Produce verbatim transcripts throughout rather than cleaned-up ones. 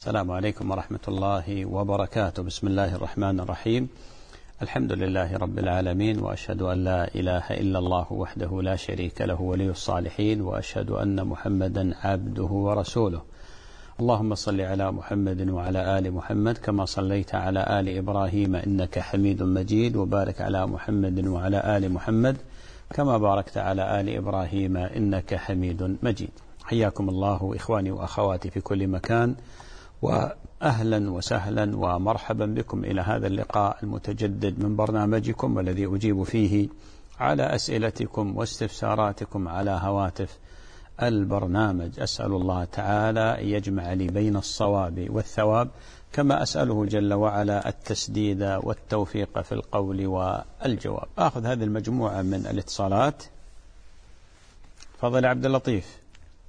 السلام عليكم ورحمة الله وبركاته. بسم الله الرحمن الرحيم. الحمد لله رب العالمين، وأشهد أن لا إله إلا الله وحده لا شريك له ولي الصالحين، وأشهد أن محمدا عبده ورسوله. اللهم صل على محمد وعلى آل محمد كما صليت على آل إبراهيم إنك حميد مجيد، وبارك على محمد وعلى آل محمد كما باركت على آل إبراهيم إنك حميد مجيد. حياكم الله إخواني وأخواتي في كل مكان، وأهلا وسهلا ومرحبا بكم إلى هذا اللقاء المتجدد من برنامجكم، والذي أجيب فيه على أسئلتكم واستفساراتكم على هواتف البرنامج. أسأل الله تعالى أن يجمع لي بين الصواب والثواب، كما أسأله جل وعلا التسديد والتوفيق في القول والجواب. أخذ هذه المجموعة من الاتصالات. فضل عبد اللطيف.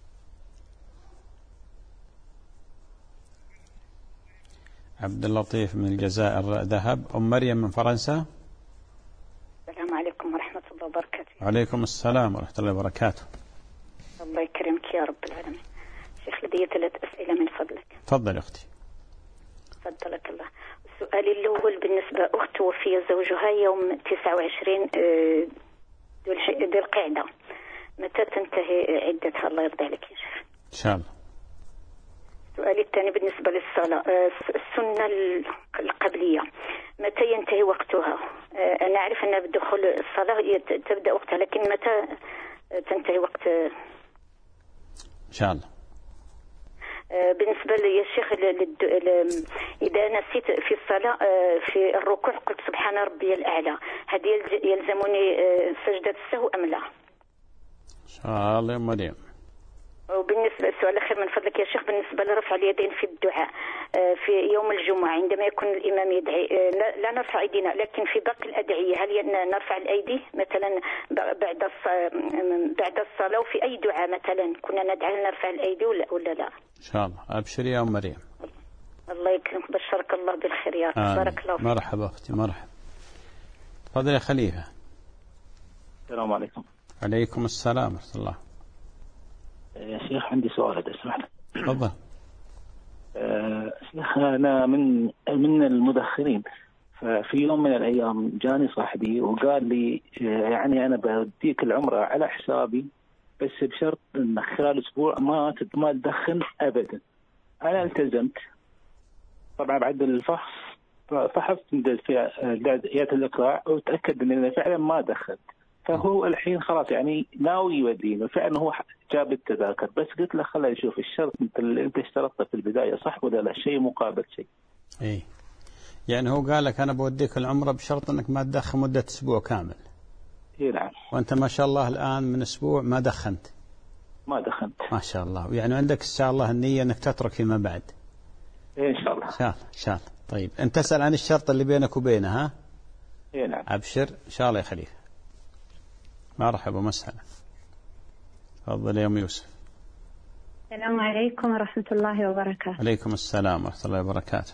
عبد اللطيف من الجزائر ذهب. أم مريم من فرنسا. السلام عليكم ورحمة الله وبركاته. وعليكم السلام ورحمة الله وبركاته. الله يكرمك يا رب العالمين. شيخ لدي ثلاث أسئلة من فضلك. تفضل أختي. فضلك الله. السؤال الأول بالنسبة أخت توفي زوجها يوم تسعة وعشرين ذي القعدة، متى تنتهي عدتها؟ الله يرضى عليك يا شيخ. إن شاء الله. السؤال الثاني بالنسبة للصلاة، السنة القبلية متى ينتهي وقتها؟ أنا أعرف أن بدخول الصلاة تبدأ وقتها، لكن متى تنتهي وقت؟ إن شاء الله. بالنسبة لي يا شيخ، إذا نسيت في الصلاة في الركوع قلت سبحان ربي الأعلى، هل يلزمني سجدة السهو أم لا؟ إن شاء الله يا مريم. وبالنسبة السؤال الأخير من فضلك يا شيخ، بالنسبة لرفع اليدين في الدعاء في يوم الجمعة عندما يكون الإمام يدعي، لا نرفع أيدينا، لكن في باقي الأدعية هل نرفع الأيدي مثلا بعد بعد الصلاة؟ وفي أي دعاء مثلا كنا ندعي نرفع الأيدي ولا لا؟ إن شاء الله. أبشري يا أم مريم. الله يكرمك، بشرك الله بالخير يا رب. بارك الله فيك. مرحبا أختي، مرحبا. تفضل يا خليفة. السلام عليكم. عليكم السلام ورحمة الله. يا شيخ عندي سؤال إذا سمحت. تفضل. أه شيخ، أنا من من المدخنين، ففي يوم من الأيام جاني صاحبي وقال لي يعني أنا بديك العمرة على حسابي، بس بشرط أن خلال أسبوع ما ما تدخن أبدا. أنا التزمت طبعا بعد الفحص، فحصت في دائرة الإقراع وتأكد أن أنا فعلا ما دخنت. فهو الحين خلاص يعني ناوي يوديني، فعلا هو جاب التذاكر، بس قلت له خلينا نشوف الشرط اللي انت اشترطته في البدايه صح ولا لا، شيء مقابل شيء. اي يعني هو قال لك انا بوديك العمره بشرط انك ما تدخن مده اسبوع كامل. اي نعم. وانت ما شاء الله الان من اسبوع ما دخنت. ما دخنت. ما شاء الله. يعني عندك ان شاء الله النيه انك تترك فيما بعد. إيه ان شاء الله. ان شاء الله ان شاء الله. طيب انت تسال عن الشرط اللي بينك وبينه. ها. اي نعم. ابشر ان شاء الله يا خليفه. مرحبا ومسهلا. تفضل يا أم يوسف. السلام عليكم ورحمة الله وبركاته. عليكم السلام ورحمة الله وبركاته.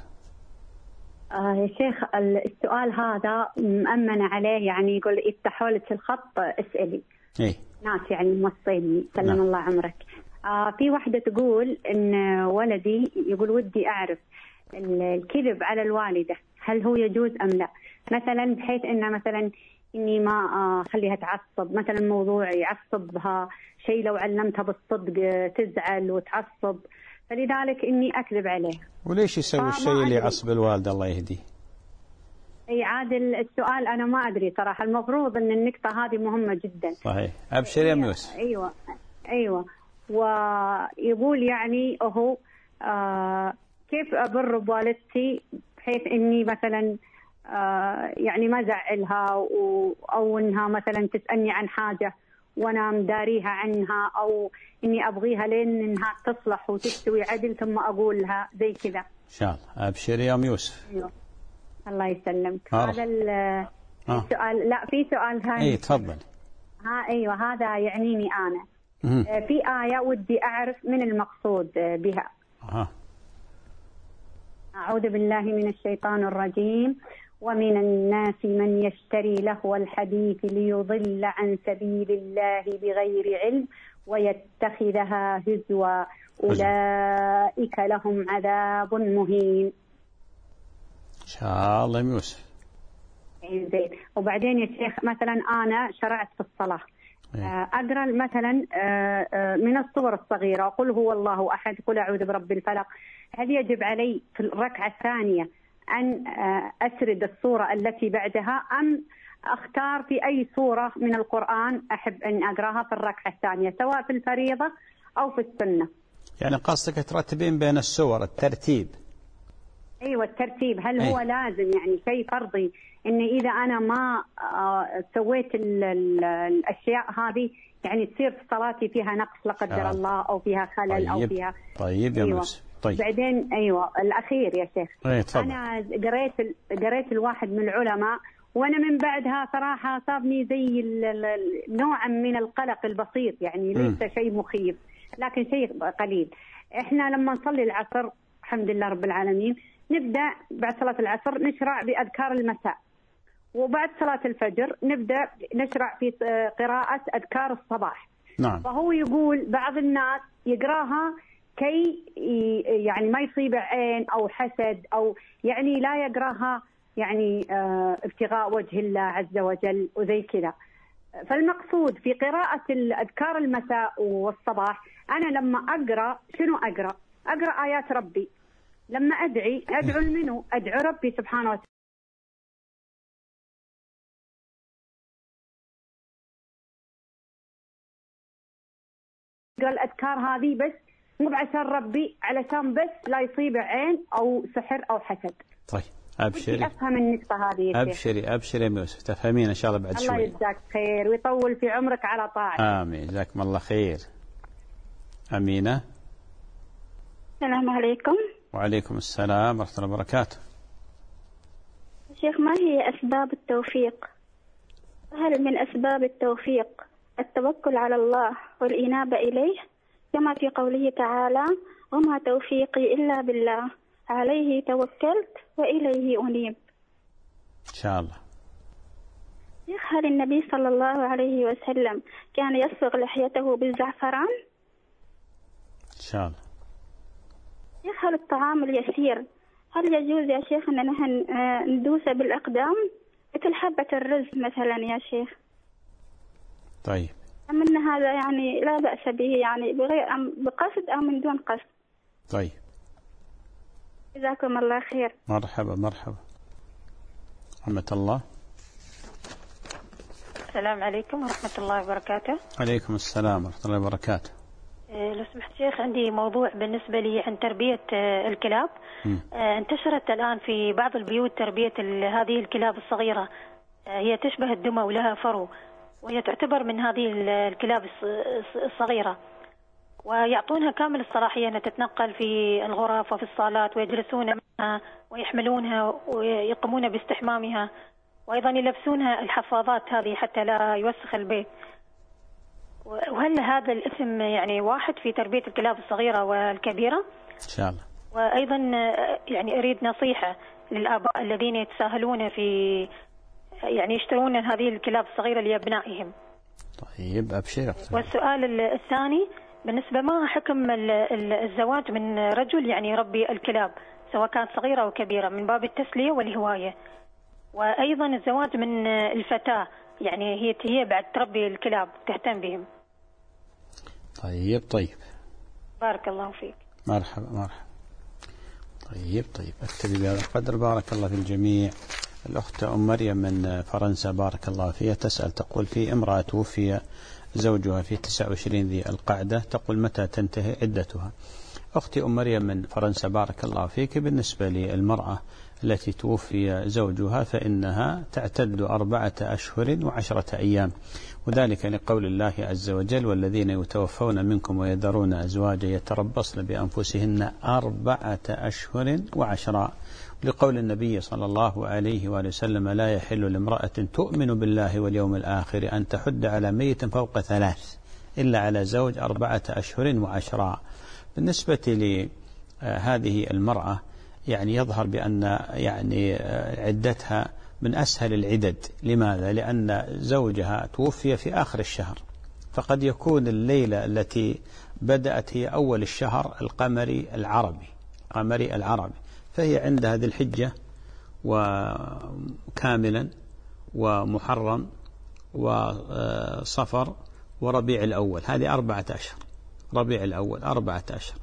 آه يا شيخ، السؤال هذا مأمن عليه، يعني يقول إذا حولت الخط اسألي. إيه. ناس يعني موصيني سلم نعم. الله عمرك. آه في واحدة تقول إن ولدي يقول ودي أعرف الكذب على الوالدة هل هو يجوز أم لا، مثلا بحيث إنه مثلا إني ما أخليها تعصب، مثلا موضوع يعصبها شيء لو علمتها بالصدق تزعل وتعصب، فلذلك إني أكذب عليه. وليش يسوي الشيء اللي يعصب الوالدة الله يهديه؟ أي عادل السؤال أنا ما أدري صراحة، المفروض أن النقطة هذه مهمة جدا. صحيح. أبشر يا يوسف. أيوة أيوة. ويقول يعني أهو آه كيف أبر بوالدتي بحيث إني مثلا آه يعني ما زعلها، أو إنها مثلا تسألني عن حاجة وأنا مداريها عنها، أو إني أبغيها لين إنها تصلح وتستوي عدل ثم أقول لها زي كذا. إن شاء الله. أبشر يا أم يوسف. أيوة. الله يسلمك. آه. هذا السؤال. لا في سؤال ثاني. إيه تفضل. ها أيوة هذا يعنيني أنا. مم. في آية ودي أعرف من المقصود بها. آه. أعوذ بالله من الشيطان الرجيم. ومن الناس من يشتري لهو الحديث ليضل عن سبيل الله بغير علم ويتخذها هزوا أولئك لهم عذاب مهين. إن شاء الله يوسف. زين. وبعدين يا شيخ مثلا أنا شرعت في الصلاة أقرأ مثلا من الصور الصغيرة قل هو الله أحد قل أعوذ برب الفلق، هل يجب علي في الركعة الثانية أن أسرد الصورة التي بعدها أم أختار في أي صورة من القرآن أحب أن أقرأها في الركعة الثانية سواء في الفريضة أو في السنة؟ يعني قصدك ترتبين بين السور الترتيب؟ أيوة الترتيب. هل هو أي. لازم يعني شيء فرضي إن إذا أنا ما سويت ال ال الأشياء هذه يعني تصير صلاتي فيها نقص لا قدر الله أو فيها خلل طيب. أو فيها طيب يا أيوة. موسى. طيب. بعدين أيوة الأخير يا شيخ. أيه أنا قريت قريت الواحد من العلماء وأنا من بعدها صراحة صابني زي نوعا من القلق البسيط يعني ليس شيء مخيف لكن شيء قليل. إحنا لما نصلي العصر الحمد لله رب العالمين نبدأ بعد صلاة العصر نشرع بأذكار المساء، وبعد صلاة الفجر نبدأ نشرع في قراءة أذكار الصباح. نعم. فهو يقول بعض الناس يقراها كي يعني ما يصيب عين أو حسد أو يعني لا يقراها يعني ابتغاء وجه الله عز وجل وزي كذا. فالمقصود في قراءة الأذكار المساء والصباح أنا لما أقرأ شنو أقرأ؟ أقرأ آيات ربي. لما أدعي أدعو منه أدعو ربي سبحانه وتعالى. قال الأذكار هذه بس مو عشان ربي علشان بس لا يصيب عين أو سحر أو حسد. طيب أبشري. أفهم النقطة هذه. أبشري أبشري يا يوسف تفهمين إن شاء الله بعد شوي. الله يجزاك خير ويطول في عمرك على طاعتك. آمين جزاكم الله خير. أمينة. السلام عليكم. وعليكم السلام ورحمة الله وبركاته. شيخ ما هي أسباب التوفيق؟ هل من أسباب التوفيق التوكل على الله والإنابة إليه كما في قوله تعالى وما توفيقي إلا بالله عليه توكلت وإليه أنيب؟ إن شاء الله. شيخ هل النبي صلى الله عليه وسلم كان يصبغ لحيته بالزعفران؟ إن شاء الله. شيخ هل الطعام اليسير هل يجوز يا شيخ أن نحن ندوسه بالأقدام مثل حبة الرز مثلا يا شيخ؟ طيب. أم أن هذا يعني لا بأس به يعني بغير بقصد أو من دون قصد؟ طيب. جزاكم الله خير. مرحبا مرحبا. رحمة الله. السلام عليكم ورحمة الله وبركاته. عليكم السلام ورحمة الله وبركاته. لو سمحت شيخ عندي موضوع بالنسبة لي عن تربية الكلاب. م. انتشرت الآن في بعض البيوت تربية هذه الكلاب الصغيرة، هي تشبه الدمى ولها فرو وهي تعتبر من هذه الكلاب الصغيرة ويعطونها كامل الصلاحية أن تتنقل في الغرف وفي الصالات ويجلسون معها ويحملونها ويقومون باستحمامها وأيضا يلبسونها الحفاظات هذه حتى لا يوسخ البيت. وهل هذا الاسم يعني واحد في تربية الكلاب الصغيرة والكبيرة؟ إن شاء الله. وأيضا يعني أريد نصيحة للآباء الذين يتساهلون في يعني يشترون هذه الكلاب الصغيرة لأبنائهم. طيب أبشر. والسؤال الثاني بالنسبة ما حكم الزواج من رجل يعني يربي الكلاب سواء كانت صغيرة أو كبيرة من باب التسلية والهواية، وأيضا الزواج من الفتاة يعني هي هي بعد تربي الكلاب تهتم بهم. طيب طيب. بارك الله فيك. مرحبا مرحبا. طيب طيب أكتفي بهذا القدر. بارك الله في الجميع. الأخت أم مريم من فرنسا بارك الله فيها تسأل تقول في امرأة توفي زوجها في تسعة وعشرين ذي القعدة تقول متى تنتهي عدتها؟ أختي أم مريم من فرنسا بارك الله فيك، بالنسبة للمرأة التي توفي زوجها فإنها تعتد أربعة أشهر وعشرة أيام، وذلك لقول الله عز وجل والذين يتوفون منكم ويذرون أزواجا يتربصن بأنفسهن أربعة أشهر وعشرة، لقول النبي صلى الله عليه وآله وسلم لا يحل لامرأة تؤمن بالله واليوم الآخر أن تحد على ميت فوق ثلاث إلا على زوج أربعة أشهر وعشرة. بالنسبة لهذه المرأة يعني يظهر بأن يعني عدتها من أسهل العدد. لماذا؟ لأن زوجها توفي في آخر الشهر، فقد يكون الليلة التي بدأت هي أول الشهر القمري العربي قمري العربي، فهي عندها ذي الحجة وكاملا ومحرم وصفر وربيع الأول، هذه أربعة أشهر. ربيع الأول أربعة أشهر،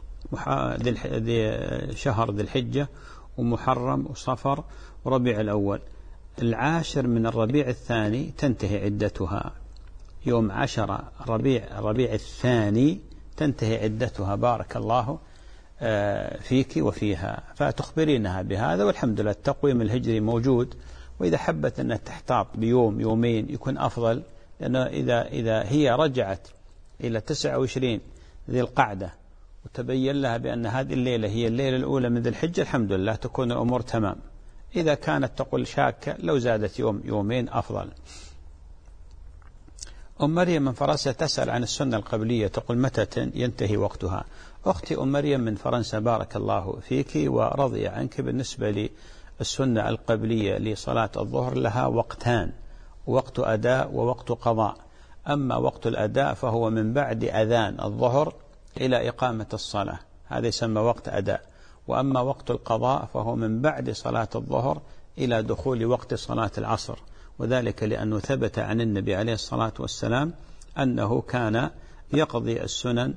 شهر ذي الحجة ومحرم وصفر وربيع الأول. العاشر من الربيع الثاني تنتهي عدتها، يوم عشر ربيع ربيع الثاني تنتهي عدتها. بارك الله فيك وفيها، فتخبرينها بهذا، والحمد لله التقويم الهجري موجود، وإذا حبت أن تحتاط بيوم يومين يكون أفضل، لأنه إذا, إذا هي رجعت إلى تسعة وعشرين ذي القعدة وتبين لها بأن هذه الليلة هي الليلة الأولى من ذي الحجة، الحمد لله تكون الأمور تمام. إذا كانت تقول شاكة لو زادت يوم يومين أفضل. أم مريم من فرنسا تسأل عن السنة القبلية، تقول متى ينتهي وقتها؟ أختي أم مريم من فرنسا بارك الله فيك ورضي عنك، بالنسبة للسنة القبلية لصلاة الظهر لها وقتان، وقت أداء ووقت قضاء. أما وقت الأداء فهو من بعد أذان الظهر إلى إقامة الصلاة، هذا يسمى وقت أداء. وأما وقت القضاء فهو من بعد صلاة الظهر إلى دخول وقت صلاة العصر، وذلك لأنه ثبت عن النبي عليه الصلاة والسلام أنه كان يقضي السنن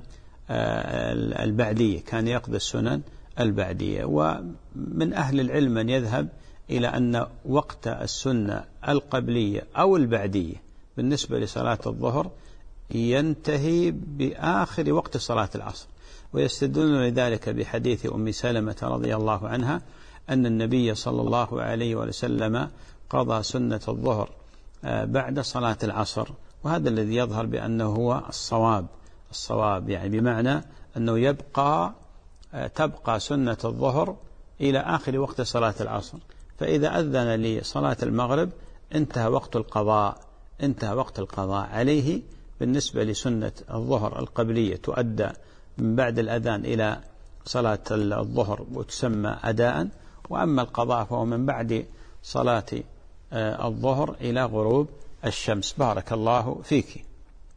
البعدية، كان يقضي السنن البعدية. ومن أهل العلم من يذهب إلى أن وقت السنة القبلية أو البعدية بالنسبة لصلاة الظهر ينتهي بآخر وقت صلاة العصر، ويستدلون لذلك بحديث أم سلمة رضي الله عنها أن النبي صلى الله عليه وسلم قضى سنة الظهر بعد صلاة العصر، وهذا الذي يظهر بأنه هو الصواب. الصواب يعني بمعنى أنه يبقى تبقى سنة الظهر إلى آخر وقت صلاة العصر، فإذا أذن لصلاة المغرب انتهى وقت القضاء، انتهى وقت القضاء عليه. بالنسبة لسنة الظهر القبلية تؤدى من بعد الأذان إلى صلاة الظهر وتسمى أداء، وأما القضاء فهو من بعد صلاة الظهر إلى غروب الشمس. بارك الله فيك.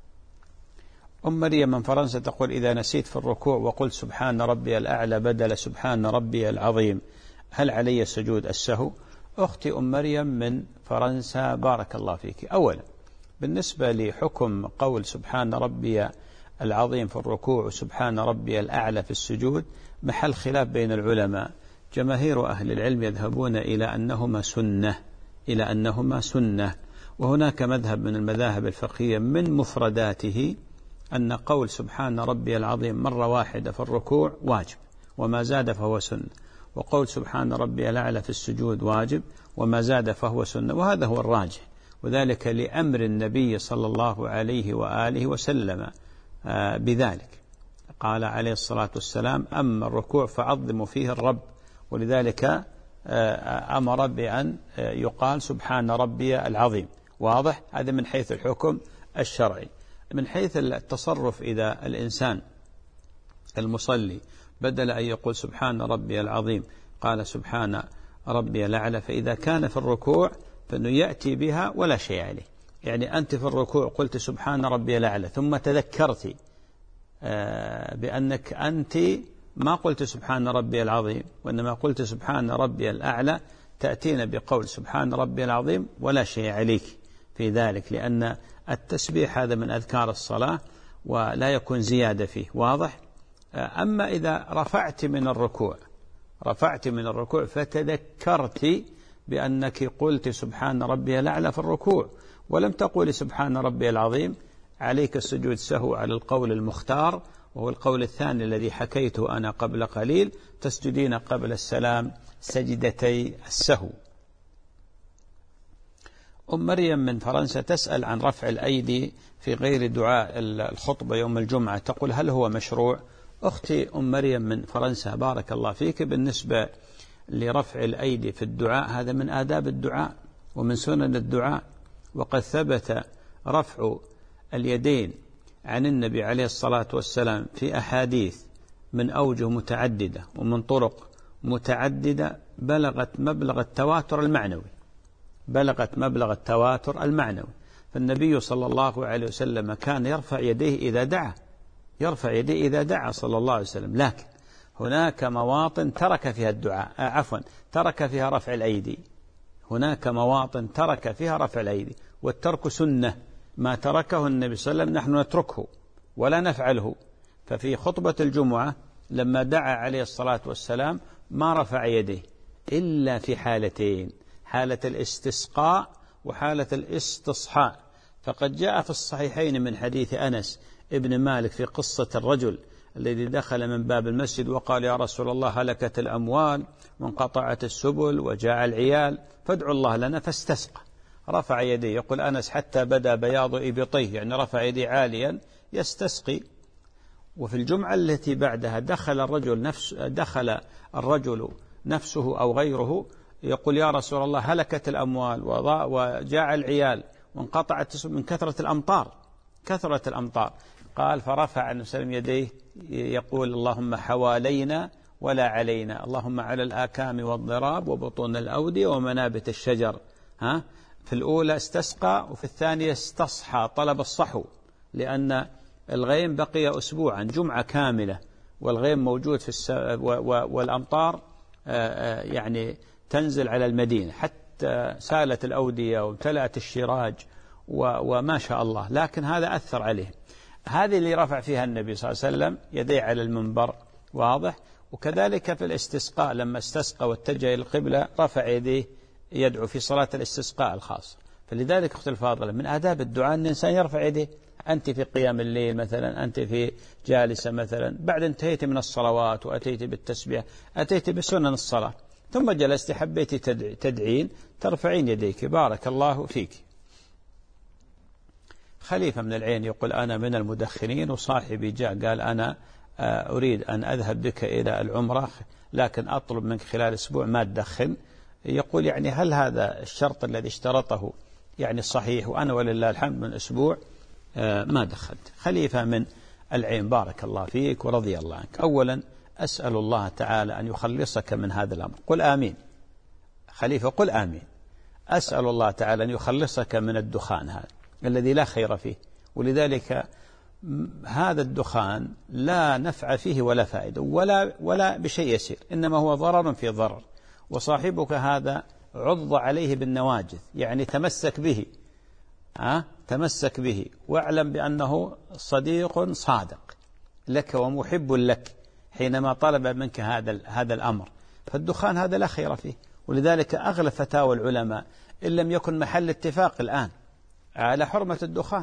أم مريم من فرنسا تقول إذا نسيت في الركوع وقلت سبحان ربي الأعلى بدل سبحان ربي العظيم هل علي سجود السهو؟ أختي أم مريم من فرنسا بارك الله فيك. أولا بالنسبة لحكم قول سبحان ربي العظيم في الركوع وسبحان ربي الأعلى في السجود محل خلاف بين العلماء. جماهير أهل العلم يذهبون إلى أنهما سنة إلى أنهما سنة وهناك مذهب من المذاهب الفقهية من مفرداته أن قول سبحان ربي العظيم مرة واحدة في الركوع واجب وما زاد فهو سنة، وقول سبحان ربي الأعلى في السجود واجب وما زاد فهو سنة، وهذا هو الراجح، وذلك لأمر النبي صلى الله عليه وآله وسلم بذلك. قال عليه الصلاة والسلام أما الركوع فعظموا فيه الرب، ولذلك أمر بأن يقال سبحان ربي العظيم. واضح؟ هذا من حيث الحكم الشرعي. من حيث التصرف إذا الإنسان المصلي بدل أن يقول سبحان ربي العظيم قال سبحان ربي الأعلى، فإذا كان في الركوع فإنه يأتي بها ولا شيء عليه. يعني أنت في الركوع قلت سبحان ربي الأعلى ثم تذكرت بأنك أنت ما قلت سبحان ربي العظيم وإنما قلت سبحان ربي الأعلى، تأتين بقول سبحان ربي العظيم ولا شيء عليك في ذلك، لأن التسبيح هذا من أذكار الصلاة ولا يكون زيادة فيه. واضح؟ أما إذا رفعت من الركوع رفعت من الركوع فتذكرت بأنك قلت سبحان ربي الأعلى في الركوع ولم تقول سبحان ربي العظيم، عليك السجود سهو على القول المختار، وهو القول الثاني الذي حكيته أنا قبل قليل، تسجدين قبل السلام سجدتي السهو. أم مريم من فرنسا تسأل عن رفع الأيدي في غير دعاء الخطبة يوم الجمعة، تقول هل هو مشروع؟ أختي أم مريم من فرنسا بارك الله فيك، بالنسبة لرفع الأيدي في الدعاء هذا من آداب الدعاء ومن سنن الدعاء، وقد ثبت رفع اليدين عن النبي عليه الصلاة والسلام في أحاديث من أوجه متعددة ومن طرق متعددة بلغت مبلغ التواتر المعنوي بلغت مبلغ التواتر المعنوي فالنبي صلى الله عليه وسلم كان يرفع يديه إذا دعا، يرفع يديه إذا دعا صلى الله عليه وسلم، لكن هناك مواطن ترك فيها الدعاء آه عفوا ترك فيها رفع الأيدي، هناك مواطن ترك فيها رفع الأيدي، والترك سنة، ما تركه النبي صلى الله عليه وسلم نحن نتركه ولا نفعله. ففي خطبة الجمعة لما دعا عليه الصلاة والسلام ما رفع يديه إلا في حالتين، حالة الاستسقاء وحالة الاستصحاء. فقد جاء في الصحيحين من حديث أنس ابن مالك في قصة الرجل الذي دخل من باب المسجد وقال يا رسول الله هلكت الأموال وانقطعت السبل وجاء العيال فادعوا الله لنا، فاستسقى رفع يديه. يقول أنس حتى بدا بياض إبطيه، يعني رفع يديه عاليا يستسقي. وفي الجمعة التي بعدها دخل الرجل نفس دخل الرجل نفسه أو غيره يقول يا رسول الله هلكت الأموال وجاء العيال وانقطعت من كثرة الأمطار كثرة الأمطار قال فرفع النبي صلى الله عليه وسلم يديه يقول اللهم حوالينا ولا علينا، اللهم على الآكام والضراب وبطون الأودية ومنابت الشجر. ها في الأولى استسقى وفي الثانية استصحى، طلب الصحو، لأن الغيم بقي أسبوعا جمعة كاملة والغيم موجود في الس... و... و... والأمطار آ... يعني تنزل على المدينة حتى سالت الأودية وامتلأت الشراج و... وما شاء الله، لكن هذا أثر عليه. هذه اللي رفع فيها النبي صلى الله عليه وسلم يديه على المنبر، واضح. وكذلك في الاستسقاء لما استسقى واتجه إلى القبلة رفع يديه يدعو في صلاة الاستسقاء الخاصة. فلذلك أخت الفاضلة من آداب الدعاء أن الإنسان يرفع يديه، أنت في قيام الليل مثلا، أنت في جالسة مثلا، بعد انتهيت من الصلوات وأتيت بالتسبيح، أتيت بسنن الصلاة ثم جلست حبيت تدعين ترفعين يديك بارك الله فيك. خليفة من العين يقول أنا من المدخنين وصاحبي جاء قال أنا أريد أن أذهب بك إلى العمرة لكن أطلب منك خلال أسبوع ما تدخن. يقول يعني هل هذا الشرط الذي اشترطه يعني صحيح؟ وأنا ولله الحمد من أسبوع ما دخلت. خليفة من العين بارك الله فيك ورضي الله عنك. أولا أسأل الله تعالى أن يخلصك من هذا الأمر، قل آمين. خليفة قل آمين. أسأل الله تعالى أن يخلصك من الدخان هذا الذي لا خير فيه، ولذلك هذا الدخان لا نفع فيه ولا فائدة ولا, ولا بشيء يسير، إنما هو ضرر في ضرر. وصاحبك هذا عض عليه بالنواجذ، يعني تمسك به أه؟ تمسك به واعلم بأنه صديق صادق لك ومحب لك حينما طلب منك هذا هذا الأمر. فالدخان هذا لا خير فيه، ولذلك أغلب فتاوى العلماء إن لم يكن محل اتفاق الآن على حرمة الدخان،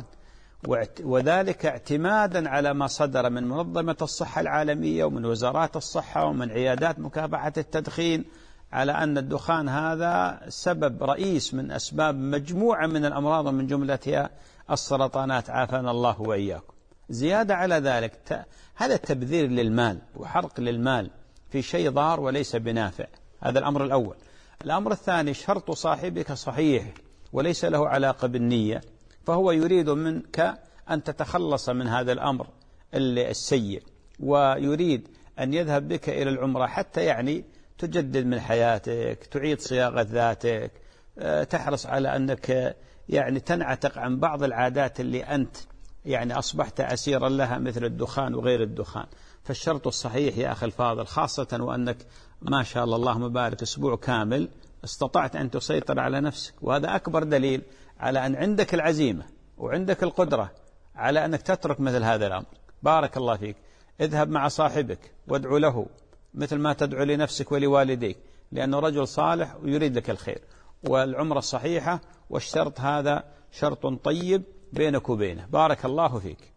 وذلك اعتمادا على ما صدر من منظمة الصحة العالمية ومن وزارات الصحة ومن عيادات مكافحة التدخين على أن الدخان هذا سبب رئيس من أسباب مجموعة من الأمراض من جملتها السرطانات عافانا الله وإياكم. زيادة على ذلك هذا تبذير للمال وحرق للمال في شيء ضار وليس بنافع، هذا الأمر الأول. الأمر الثاني شرط صاحبك صحيح وليس له علاقة بالنية، فهو يريد منك أن تتخلص من هذا الأمر السيء ويريد أن يذهب بك إلى العمرة حتى يعني تجدد من حياتك، تعيد صياغة ذاتك، تحرص على أنك يعني تنعتق عن بعض العادات اللي أنت يعني أصبحت أسيرا لها مثل الدخان وغير الدخان. فالشرط الصحيح يا أخي الفاضل، خاصة وأنك ما شاء الله اللهم بارك أسبوع كامل استطعت أن تسيطر على نفسك، وهذا أكبر دليل على أن عندك العزيمة وعندك القدرة على أنك تترك مثل هذا الأمر. بارك الله فيك. اذهب مع صاحبك وادعو له مثل ما تدعو لنفسك ولوالديك، لأنه رجل صالح ويريد لك الخير. والعمرة الصحيحة والشرط هذا شرط طيب بينك وبينه. بارك الله فيك.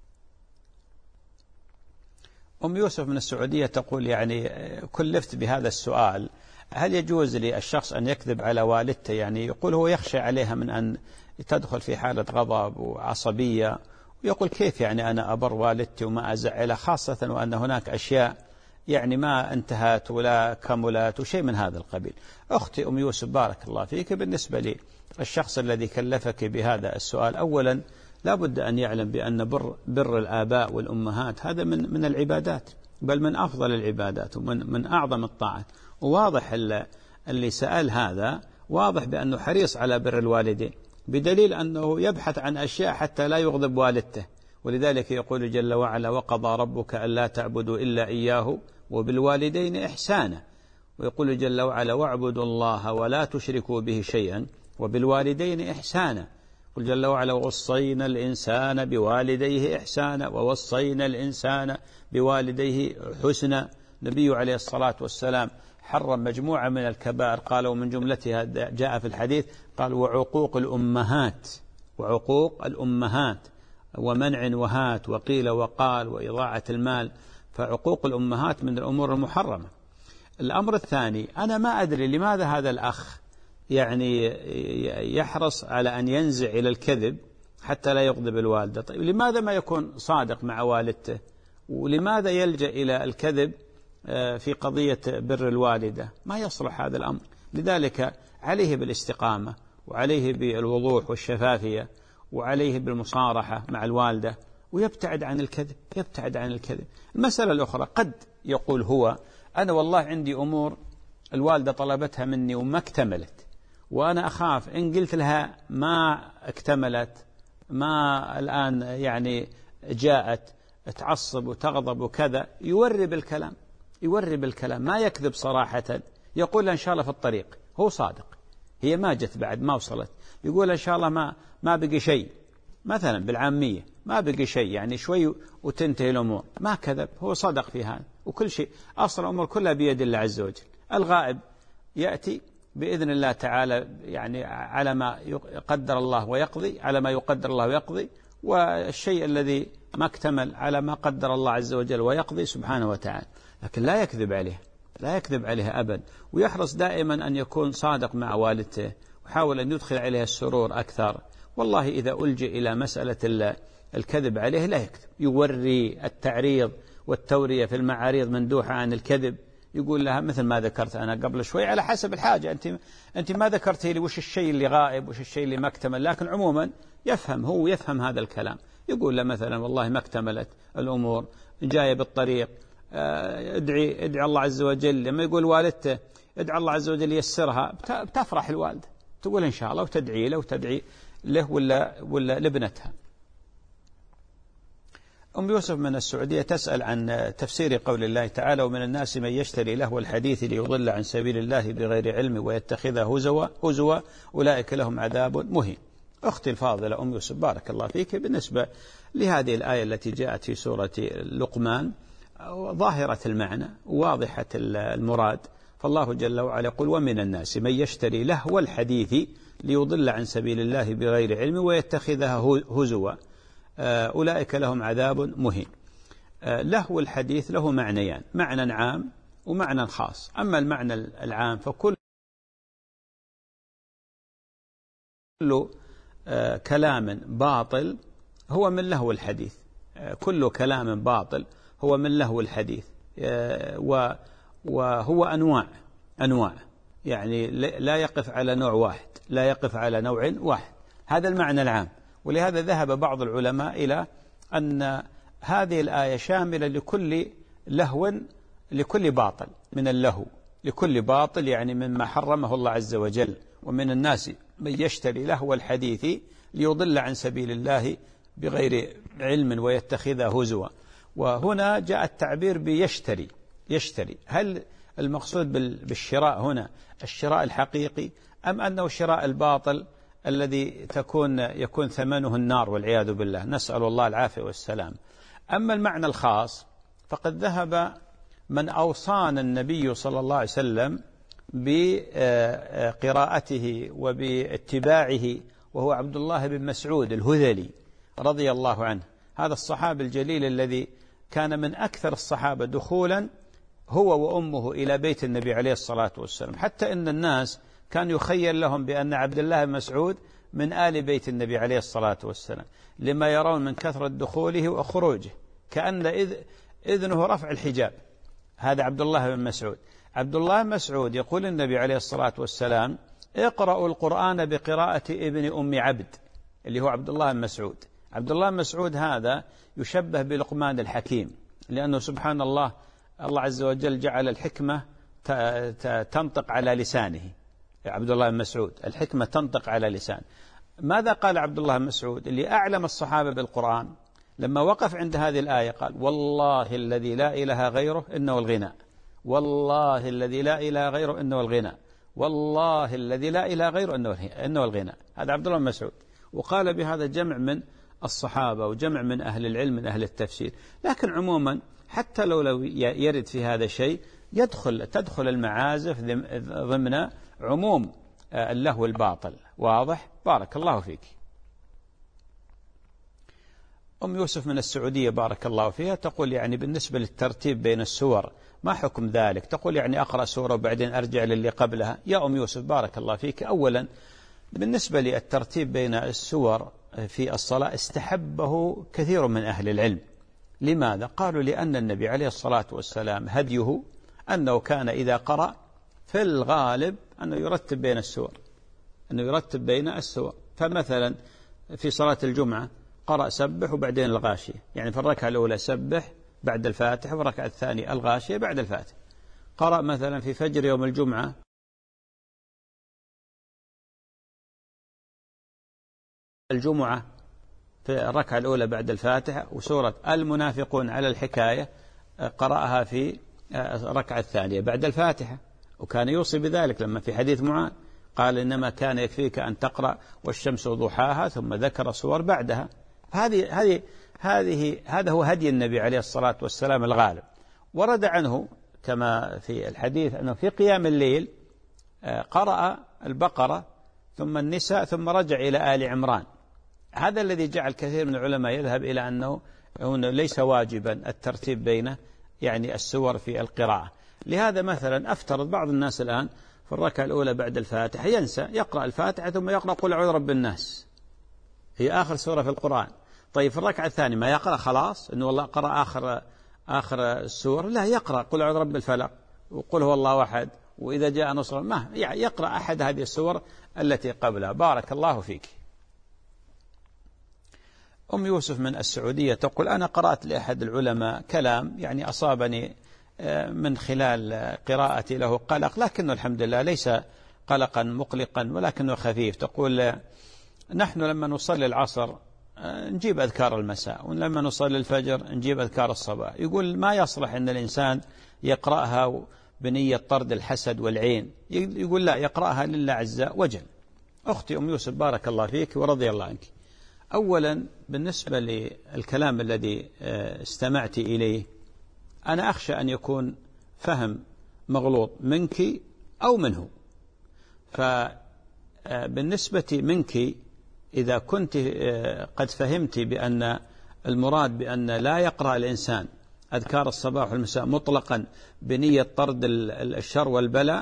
أم يوسف من السعودية تقول يعني كلفت بهذا السؤال، هل يجوز للشخص أن يكذب على والدته؟ يعني يقول هو يخشى عليها من أن تدخل في حالة غضب وعصبية، ويقول كيف يعني أنا أبر والدتي وما أزعلها، خاصة وأن هناك أشياء يعني ما انتهت ولا كملت وشيء من هذا القبيل. أختي أم يوسف بارك الله فيك، بالنسبة لي الشخص الذي كلفك بهذا السؤال أولا لا بد أن يعلم بأن بر, بر الآباء والأمهات هذا من, من العبادات، بل من أفضل العبادات ومن من أعظم الطاعات. وواضح اللي سأل هذا واضح بأنه حريص على بر الوالدين، بدليل أنه يبحث عن أشياء حتى لا يغضب والدته ولذلك يقول جل وعلا وقضى ربك ألا تعبدوا إلا إياه وبالوالدين إحسانا، ويقول جل وعلا واعبدوا الله ولا تشركوا به شيئا وبالوالدين إحسانا. قل جل وعلا ووصينا الإنسان بوالديه إحسانا ووصينا الإنسان بوالديه حسنا. النبي عليه الصلاة والسلام حرم مجموعة من الكبائر، قال ومن جملتها جاء في الحديث قال وعقوق الأمهات، وعقوق الأمهات ومنع وهات وقيل وقال وإضاعة المال، فعقوق الأمهات من الأمور المحرمة. الأمر الثاني، أنا ما أدري لماذا هذا الأخ يعني يحرص على أن ينزع إلى الكذب حتى لا يغضب الوالدة. طيب لماذا ما يكون صادق مع والدته؟ ولماذا يلجأ إلى الكذب في قضية بر الوالدة؟ ما يصلح هذا الأمر. لذلك عليه بالاستقامة، وعليه بالوضوح والشفافية، وعليه بالمصارحة مع الوالدة، ويبتعد عن الكذب، يبتعد عن الكذب. المسألة الأخرى، قد يقول هو أنا والله عندي أمور الوالدة طلبتها مني وما اكتملت، وأنا أخاف إن قلت لها ما اكتملت، ما الآن يعني جاءت تعصب وتغضب وكذا، يوري بالكلام، يوري بالكلام، ما يكذب صراحة. يقول إن شاء الله في الطريق، هو صادق، هي ما جت بعد، ما وصلت، يقول إن شاء الله ما ما بقي شيء، مثلا بالعامية ما بقي شيء، يعني شوي وتنتهي الأمور، ما كذب، هو صدق في هذا. وكل شيء أصل الأمور كلها بيد الله عز وجل. الغائب يأتي بإذن الله تعالى، يعني على ما يقدر الله ويقضي، على ما يقدر الله ويقضي، والشيء الذي ما اكتمل على ما قدر الله عز وجل ويقضي سبحانه وتعالى. لكن لا يكذب عليه، لا يكذب عليها أبدا، ويحرص دائما أن يكون صادق مع والدته، وحاول أن يدخل عليها السرور أكثر. والله إذا ألجئ إلى مسألة الكذب عليه لا يكذب، يوري التعريض والتورية في المعاريض مندوحة عن الكذب. يقول لها مثل ما ذكرت أنا قبل شوي على حسب الحاجة، أنت أنت ما ذكرت لي وش الشيء اللي غائب وش الشيء اللي ما اكتمل، لكن عموما يفهم، هو يفهم هذا الكلام. يقول له مثلا والله ما اكتملت الأمور، جاية بالطريق، ادعي ادعي الله عز وجل. لما يقول والدته ادعي الله عز وجل ييسرها، بتفرح الوالدة، تقول إن شاء الله وتدعي له وتدعي له ولا ولا لابنتها. أم يوسف من السعودية تسأل عن تفسير قول الله تعالى ومن الناس من يشتري لهو الحديث ليضل عن سبيل الله بغير علم ويتخذه هزوا هزوا أولئك لهم عذاب مهين. أختي الفاضلة أم يوسف بارك الله فيك، بالنسبة لهذه الآية التي جاءت في سورة لقمان ظاهرة المعنى واضحة المراد، فالله جل وعلا يقول ومن الناس من يشتري لهو الحديث ليضل عن سبيل الله بغير علم ويتخذها هزوا أولئك لهم عذاب مهين. لهو الحديث له معنيان، معنى عام ومعنى خاص. أما المعنى العام فكل كلام باطل هو من لهو الحديث، كل كلام باطل هو من لهو الحديث، وهو أنواع أنواع يعني لا يقف على نوع واحد، لا يقف على نوع واحد. هذا المعنى العام. ولهذا ذهب بعض العلماء إلى أن هذه الآية شاملة لكل لهو، لكل باطل من اللهو، لكل باطل يعني مما حرمه الله عز وجل. ومن الناس من يشتري لهو الحديث ليضل عن سبيل الله بغير علم ويتخذه هزوا. وهنا جاء التعبير بيشتري، يشتري. هل المقصود بالشراء هنا الشراء الحقيقي أم أنه شراء الباطل الذي تكون يكون ثمنه النار والعياذ بالله، نسأل الله العافية والسلام. أما المعنى الخاص فقد ذهب من أوصانا النبي صلى الله عليه وسلم بقراءته وباتباعه، وهو عبد الله بن مسعود الهذلي رضي الله عنه. هذا الصحابي الجليل الذي كان من أكثر الصحابة دخولا هو وأمه إلى بيت النبي عليه الصلاة والسلام، حتى إن الناس كان يخيل لهم بأن عبد الله بن مسعود من آل بيت النبي عليه الصلاة والسلام، لما يرون من كثرة دخوله وخروجه، كأن إذ إذنه رفع الحجاب. هذا عبد الله بن مسعود. عبد الله بن مسعود يقول النبي عليه الصلاة والسلام اقرأوا القرآن بقراءة ابن أم عبد، اللي هو عبد الله بن مسعود. عبد الله بن مسعود هذا يشبه بلقمان الحكيم، لأنه سبحان الله الله عز وجل جعل الحكمة تنطق على لسانه. عبد الله بن مسعود الحكمة تنطق على لسان. ماذا قال عبد الله بن مسعود اللي أعلم الصحابة بالقرآن؟ لما وقف عند هذه الآية قال والله الذي لا إله غيره إنه الغنى، والله الذي لا إله غيره إنه الغنى، والله الذي لا إله غيره إنه الغنى. هذا عبد الله بن مسعود، وقال بهذا جمع من الصحابة وجمع من أهل العلم من أهل التفسير. لكن عموما حتى لو لو يرد في هذا شيء يدخل تدخل المعازف ضمن عموم اللهو الباطل. واضح؟ بارك الله فيك. أم يوسف من السعودية بارك الله فيها تقول يعني بالنسبة للترتيب بين السور ما حكم ذلك؟ تقول يعني أقرأ سورة وبعدين أرجع للي قبلها. يا أم يوسف بارك الله فيك، أولا بالنسبة للترتيب بين السور في الصلاة استحبه كثير من أهل العلم. لماذا؟ قالوا لأن النبي عليه الصلاة والسلام هديه أنه كان إذا قرأ في الغالب أنه يرتب بين السور، أنه يرتب بين السور. فمثلا في صلاة الجمعة قرأ سبح وبعدين الغاشية، يعني في الركعة الأولى سبح بعد الفاتحة وفي الركعة الثانية الغاشية بعد الفاتحة. قرأ مثلا في فجر يوم الجمعة الجمعة في الركعة الأولى بعد الفاتحة، وسورة المنافقون على الحكاية قرأها في الركعة الثانية بعد الفاتحة، وكان يوصي بذلك لما في حديث معاذ قال إنما كان يكفيك أن تقرأ والشمس وضحاها ثم ذكر سور بعدها. هذه هذه هذه هذا هو هدي النبي عليه الصلاة والسلام الغالب. ورد عنه كما في الحديث أنه في قيام الليل قرأ البقرة ثم النساء ثم رجع إلى آل عمران. هذا الذي جعل كثير من العلماء يذهب إلى أنه ليس واجبا الترتيب بين يعني السور في القراءة. لهذا مثلا أفترض بعض الناس الآن في الركعة الأولى بعد الفاتحة ينسى يقرأ الفاتحة ثم يقرأ قل أعوذ برب الناس، هي آخر سورة في القرآن. طيب في الركعة الثانية ما يقرأ خلاص إنه والله قرأ آخر آخر السور؟ لا، يقرأ قل أعوذ برب الفلق وقل هو الله أحد وإذا جاء نصر، ما يقرأ أحد هذه السور التي قبلها. بارك الله فيك. أم يوسف من السعودية تقول أنا قرأت لأحد العلماء كلام يعني أصابني من خلال قراءتي له قلق، لكنه الحمد لله ليس قلقا مقلقا ولكنه خفيف. تقول نحن لما نصلي العصر نجيب أذكار المساء، ولما نصلي الفجر نجيب أذكار الصباح. يقول ما يصلح أن الإنسان يقرأها بنية طرد الحسد والعين، يقول لا، يقرأها لله عز وجل. أختي أم يوسف بارك الله فيك ورضي الله عنك، أولا بالنسبة للكلام الذي استمعت إليه أنا أخشى أن يكون فهم مغلوط منك أو منه. فبالنسبة منك إذا كنت قد فهمت بأن المراد بأن لا يقرأ الإنسان أذكار الصباح والمساء مطلقا بنية طرد الشر والبلاء،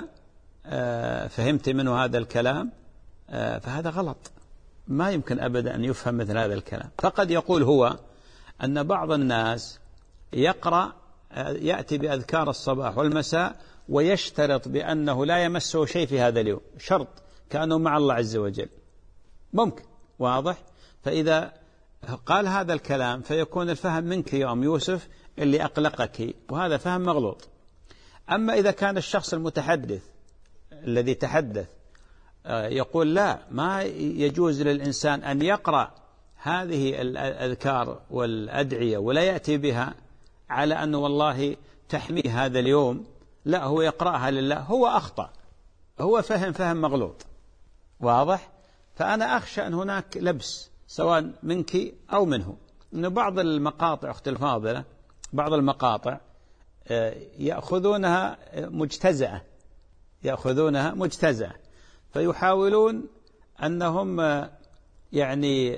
فهمت منه هذا الكلام، فهذا غلط. ما يمكن أبدا أن يفهم مثل هذا الكلام. فقد يقول هو أن بعض الناس يقرأ يأتي بأذكار الصباح والمساء ويشترط بأنه لا يمسه شيء في هذا اليوم، شرط كأنه مع الله عز وجل، ممكن. واضح؟ فإذا قال هذا الكلام فيكون الفهم منك يا أم يوسف اللي أقلقك، وهذا فهم مغلوط. أما إذا كان الشخص المتحدث الذي تحدث يقول لا، ما يجوز للإنسان أن يقرأ هذه الأذكار والأدعية ولا يأتي بها على أنه والله تحميه هذا اليوم، لا، هو يقرأها لله، هو أخطأ، هو فهم فهم مغلوط. واضح؟ فأنا أخشى أن هناك لبس سواء منك أو منه، أن بعض المقاطع أختي الفاضلة بعض المقاطع يأخذونها مجتزأة يأخذونها مجتزأة فيحاولون أنهم يعني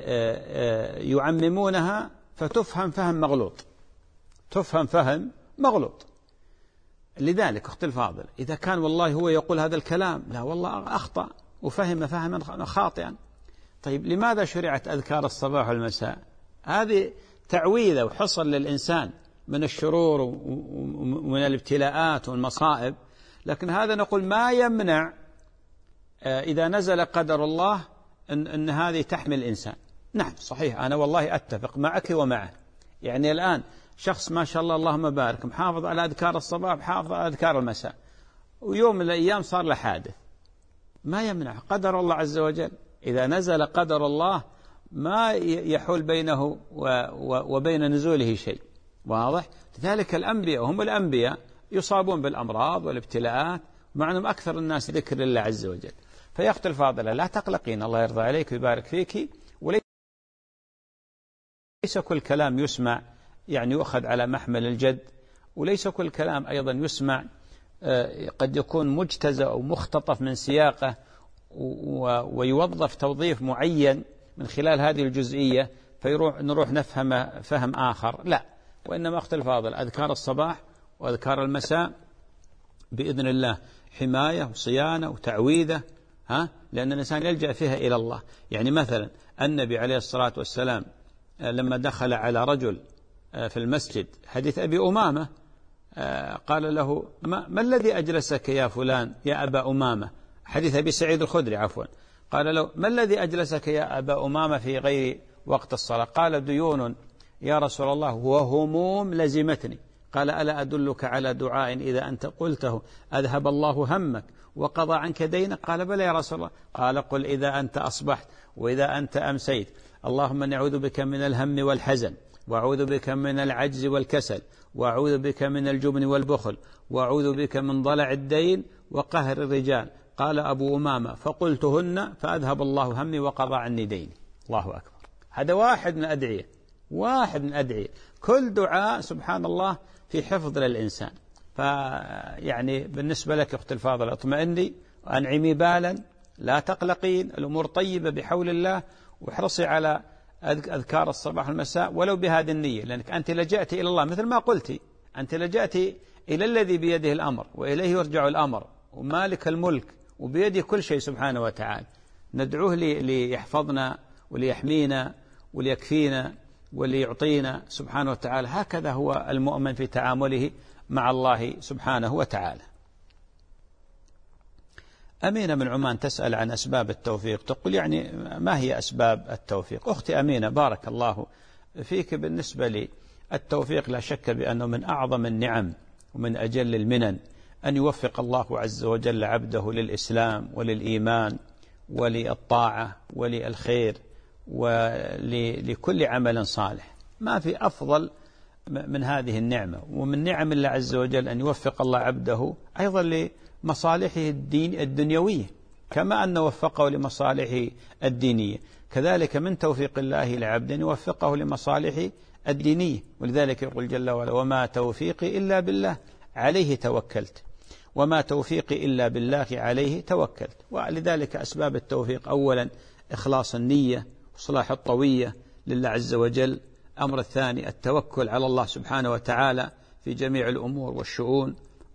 يعممونها فتفهم فهم مغلوط تفهم فهم مغلوط. لذلك أختي الفاضل إذا كان والله هو يقول هذا الكلام، لا والله أخطأ وفهم فهما خاطئا. طيب لماذا شرعت أذكار الصباح والمساء؟ هذه تعويذة وحصن للإنسان من الشرور ومن الابتلاءات والمصائب، لكن هذا نقول ما يمنع إذا نزل قدر الله أن, أن هذه تحمل الإنسان. نعم صحيح، أنا والله أتفق معك ومعه. يعني الآن شخص ما شاء الله اللهم بارك محافظ على أذكار الصباح محافظ على أذكار المساء، ويوم من الأيام صار له حادث، ما يمنع قدر الله عز وجل. إذا نزل قدر الله ما يحول بينه وبين نزوله شيء. واضح؟ لذلك الأنبياء وهم الأنبياء يصابون بالأمراض والابتلاءات، مع أنهم أكثر الناس ذكر لله عز وجل. فيا أختي الفاضلة لا تقلقين، الله يرضى عليك ويبارك فيك. وليس كل كلام يسمع يعني يؤخذ على محمل الجد، وليس كل كلام أيضا يسمع قد يكون مجتزأ أو مختطف من سياقه ويوظف توظيف معين من خلال هذه الجزئية فيروح نروح نفهم فهم آخر. لا، وإنما أختي الفاضل أذكار الصباح وأذكار المساء بإذن الله حماية وصيانة وتعويذة، ها، لأن الإنسان يلجأ فيها إلى الله. يعني مثلا النبي عليه الصلاة والسلام لما دخل على رجل في المسجد، حديث أبي أمامة، قال له ما, ما الذي أجلسك يا فلان يا أبا أمامة، حديث أبي سعيد الخدري عفوا، قال له ما الذي أجلسك يا أبا أمامة في غير وقت الصلاة؟ قال ديون يا رسول الله وهموم لزمتني. قال ألا أدلك على دعاء إذا أنت قلته أذهب الله همك وقضى عنك دينك؟ قال بلى يا رسول الله. قال قل إذا أنت أصبحت وإذا أنت أمسيت اللهم نعوذ بك من الهم والحزن، وأعوذ بك من العجز والكسل، وأعوذ بك من الجبن والبخل، وأعوذ بك من ضلع الدين وقهر الرجال. قال أبو أمامة فقلتهن فأذهب الله همي وقضى عني ديني. الله أكبر. هذا واحد من أدعية، واحد من أدعية، كل دعاء سبحان الله في حفظ للإنسان. فيعني بالنسبة لك أخت الفاضلة اطمئني وأنعمي بالا، لا تقلقين، الأمور طيبة بحول الله، واحرصي على أذكار الصباح والمساء ولو بهذه النية، لأنك أنت لجأت إلى الله مثل ما قلتي، أنت لجأت إلى الذي بيده الأمر وإليه يرجع الأمر ومالك الملك وبيده كل شيء سبحانه وتعالى. ندعوه ليحفظنا وليحمينا وليكفينا وليعطينا سبحانه وتعالى. هكذا هو المؤمن في تعامله مع الله سبحانه وتعالى. أمينة من عمان تسأل عن أسباب التوفيق، تقول يعني ما هي أسباب التوفيق؟ أختي أمينة بارك الله فيك، بالنسبة لي التوفيق لا شك بأنه من أعظم النعم ومن أجل المنن أن يوفق الله عز وجل عبده للإسلام وللإيمان وللطاعة وللخير ولكل عمل صالح. ما في أفضل من هذه النعمة، ومن نعم الله عز وجل أن يوفق الله عبده أيضا لمصالحه الدين الدنيوية كما أن وفقه لمصالحه الدينية، كذلك من توفيق الله لعبد أن يوفقه لمصالحه الدينية. ولذلك يقول جل وعلا وما توفيقي إلا بالله عليه توكلت، وما توفيقي إلا بالله عليه توكلت. ولذلك أسباب التوفيق أولا إخلاص النية وصلاح الطوية لله عز وجل. أمر الثاني التوكل على الله سبحانه وتعالى في جميع الأمور والشؤون.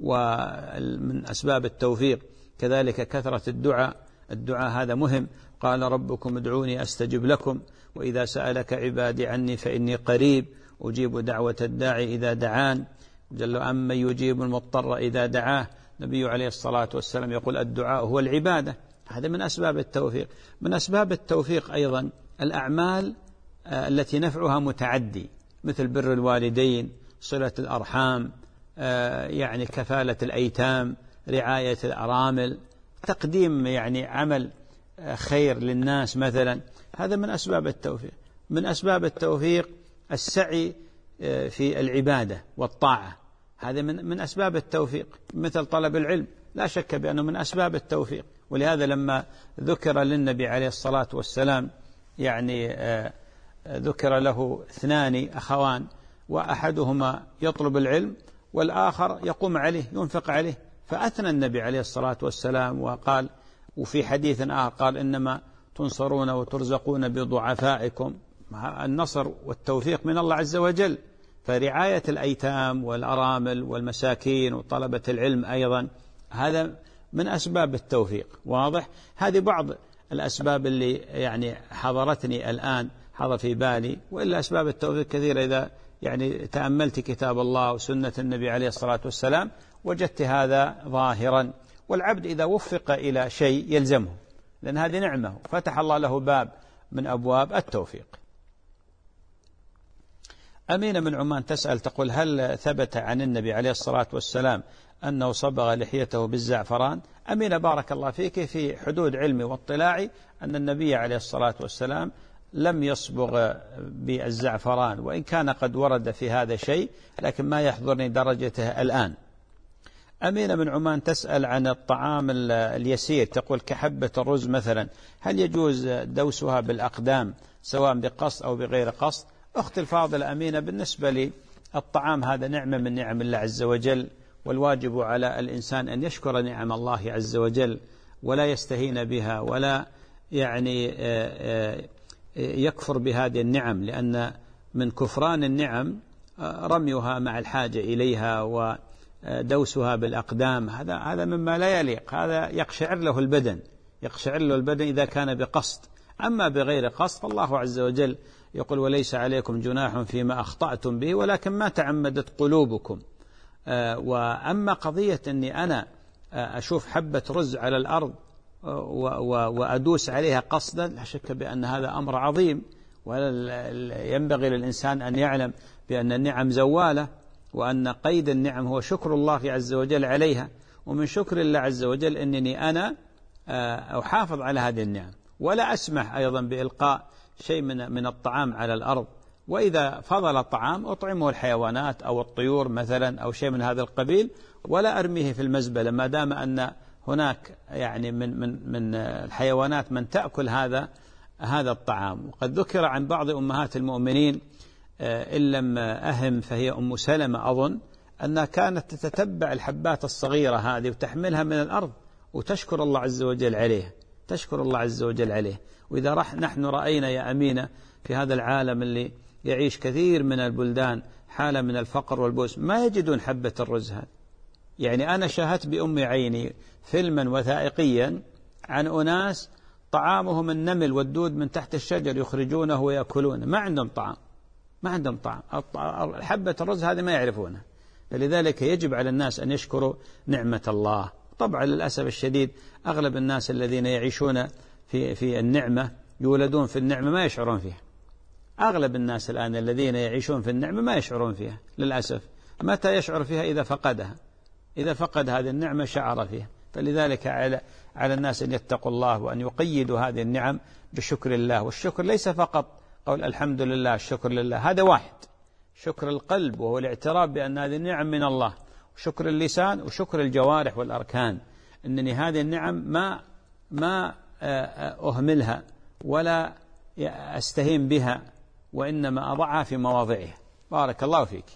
ومن أسباب التوفيق كذلك كثرة الدعاء، الدعاء هذا مهم. قال ربكم ادعوني أستجب لكم وإذا سألك عبادي عني فإني قريب أجيب دعوة الداعي إذا دعان جل أمن يجيب المضطر إذا دعاه. النبي عليه الصلاة والسلام يقول الدعاء هو العبادة. هذا من أسباب التوفيق. من أسباب التوفيق أيضا الأعمال التي نفعها متعدي، مثل بر الوالدين، صلة الأرحام، يعني كفالة الأيتام، رعاية الأرامل، تقديم يعني عمل خير للناس مثلا. هذا من أسباب التوفيق. من أسباب التوفيق السعي في العبادة والطاعة، هذا من من أسباب التوفيق. مثل طلب العلم لا شك بأنه من أسباب التوفيق. ولهذا لما ذكر للنبي عليه الصلاة والسلام يعني ذكر له اثنان أخوان وأحدهما يطلب العلم والآخر يقوم عليه ينفق عليه، فأثنى النبي عليه الصلاة والسلام وقال، وفي حديث آخر قال إنما تنصرون وترزقون بضعفائكم. النصر والتوفيق من الله عز وجل. فرعاية الأيتام والأرامل والمساكين وطلبة العلم أيضا هذا من أسباب التوفيق. واضح؟ هذه بعض الأسباب اللي يعني حضرتني الآن، حضر في بالي، وإلا أسباب التوفيق كثيرة. إذا يعني تأملت كتاب الله وسنة النبي عليه الصلاة والسلام وجدت هذا ظاهرا. والعبد إذا وفق إلى شيء يلزمه، لأن هذه نعمة فتح الله له باب من أبواب التوفيق. أمينة من عمان تسأل تقول هل ثبت عن النبي عليه الصلاة والسلام أنه صبغ لحيته بالزعفران؟ أمينة بارك الله فيك، في حدود علمي واطلاعي أن النبي عليه الصلاة والسلام لم يصبغ بالزعفران، وإن كان قد ورد في هذا شيء لكن ما يحضرني درجته الآن. أمينة من عمان تسأل عن الطعام اليسير، تقول كحبة الرز مثلا، هل يجوز دوسها بالأقدام سواء بقصد أو بغير قصد؟ أختي الفاضلة أمينة، بالنسبة لي الطعام هذا نعمة من نعم الله عز وجل، والواجب على الإنسان أن يشكر نعم الله عز وجل ولا يستهين بها ولا يعني يكفر بهذه النعم، لأن من كفران النعم رميها مع الحاجة إليها ودوسها بالأقدام، هذا هذا مما لا يليق، هذا يقشعر له البدن، يقشعر له البدن إذا كان بقصد. أما بغير قصد فالله عز وجل يقول وليس عليكم جناح فيما أخطأتم به ولكن ما تعمدت قلوبكم. وأما قضية أني أنا أشوف حبة رز على الأرض وأدوس عليها قصدا، لا شك بأن هذا أمر عظيم، وينبغي للإنسان أن يعلم بأن النعم زوالة، وأن قيد النعم هو شكر الله عز وجل عليها، ومن شكر الله عز وجل أنني أنا أحافظ على هذه النعم، ولا أسمح أيضا بإلقاء شيء من من الطعام على الأرض، وإذا فضل الطعام أطعمه الحيوانات أو الطيور مثلا أو شيء من هذا القبيل، ولا أرميه في المزبلة ما دام أن هناك يعني من من من الحيوانات من تأكل هذا هذا الطعام. وقد ذكر عن بعض أمهات المؤمنين إن لم أهم فهي أم سلمة أظن، أنها كانت تتتبع الحبات الصغيرة هذه وتحملها من الأرض وتشكر الله عز وجل عليه، تشكر الله عز وجل عليه. وإذا رح نحن رأينا يا أمينة في هذا العالم اللي يعيش كثير من البلدان حالة من الفقر والبؤس ما يجدون حبة الرز هذه، يعني أنا شاهدت بأم عيني فيلما وثائقيا عن أناس طعامهم النمل والدود من تحت الشجر يخرجونه ويأكلونه، ما عندهم طعام، ما عندهم طعام، حبة الرز هذه ما يعرفونها. فلذلك يجب على الناس أن يشكروا نعمة الله. طبعا للأسف الشديد أغلب الناس الذين يعيشون في في النعمة يولدون في النعمة ما يشعرون فيها. أغلب الناس الآن الذين يعيشون في النعمة ما يشعرون فيها للأسف. متى يشعر فيها؟ إذا فقدها، إذا فقد هذه النعمة شعر فيها. فلذلك على على الناس أن يتقوا الله وأن يقيدوا هذه النعم بشكر الله. والشكر ليس فقط قول الحمد لله، الشكر لله هذا واحد، شكر القلب وهو الاعتراف بأن هذه النعم من الله، وشكر اللسان وشكر الجوارح والأركان، أنني هذه النعم ما ما أهملها ولا أستهين بها، وإنما أضعها في مواضعها. بارك الله فيك.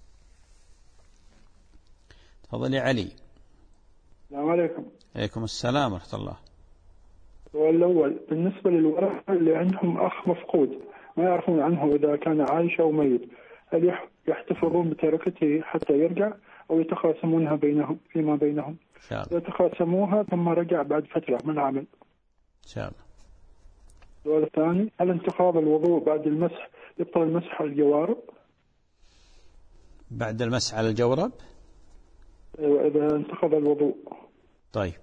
تفضل يا علي. السلام عليكم. عليكم السلام ورحمة الله. السؤال الأول بالنسبة للورثة اللي عندهم أخ مفقود ما يعرفون عنه إذا كان عايش أو ميت، هل يحتفظون بتركته حتى يرجع أو يتقاسمونها بينهم فيما بينهم؟ إن شاء الله. يتقاسموها ثم رجع بعد فترة من العمل. إن شاء الله. السؤال الثاني، هل انتقاض الوضوء بعد المسح يبطل المسح على الجوارب؟ بعد المسح على الجورب؟ أيوة إذا انتقض الوضوء. طيب.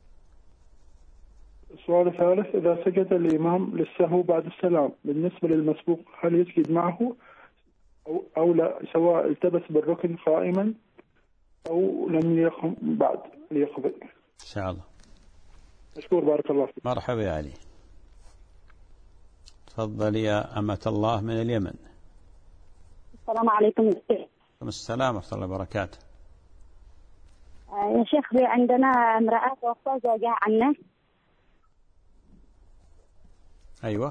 السؤال الثالث، إذا سجد الإمام للسهو بعد السلام بالنسبة للمسبوق هل يسجد معه أو, أو لا، سواء التبس بالركن قائما أو لم يقم بعد ليقضي؟ إن شاء الله. مشكور، بارك الله فيك. مرحبا يا علي. تفضل يا أمة الله من اليمن. السلام عليكم. وعليكم السلام ورحمة الله وبركاته. يا شيخ عندنا امرأة توفى زوجها عنه. أيوة.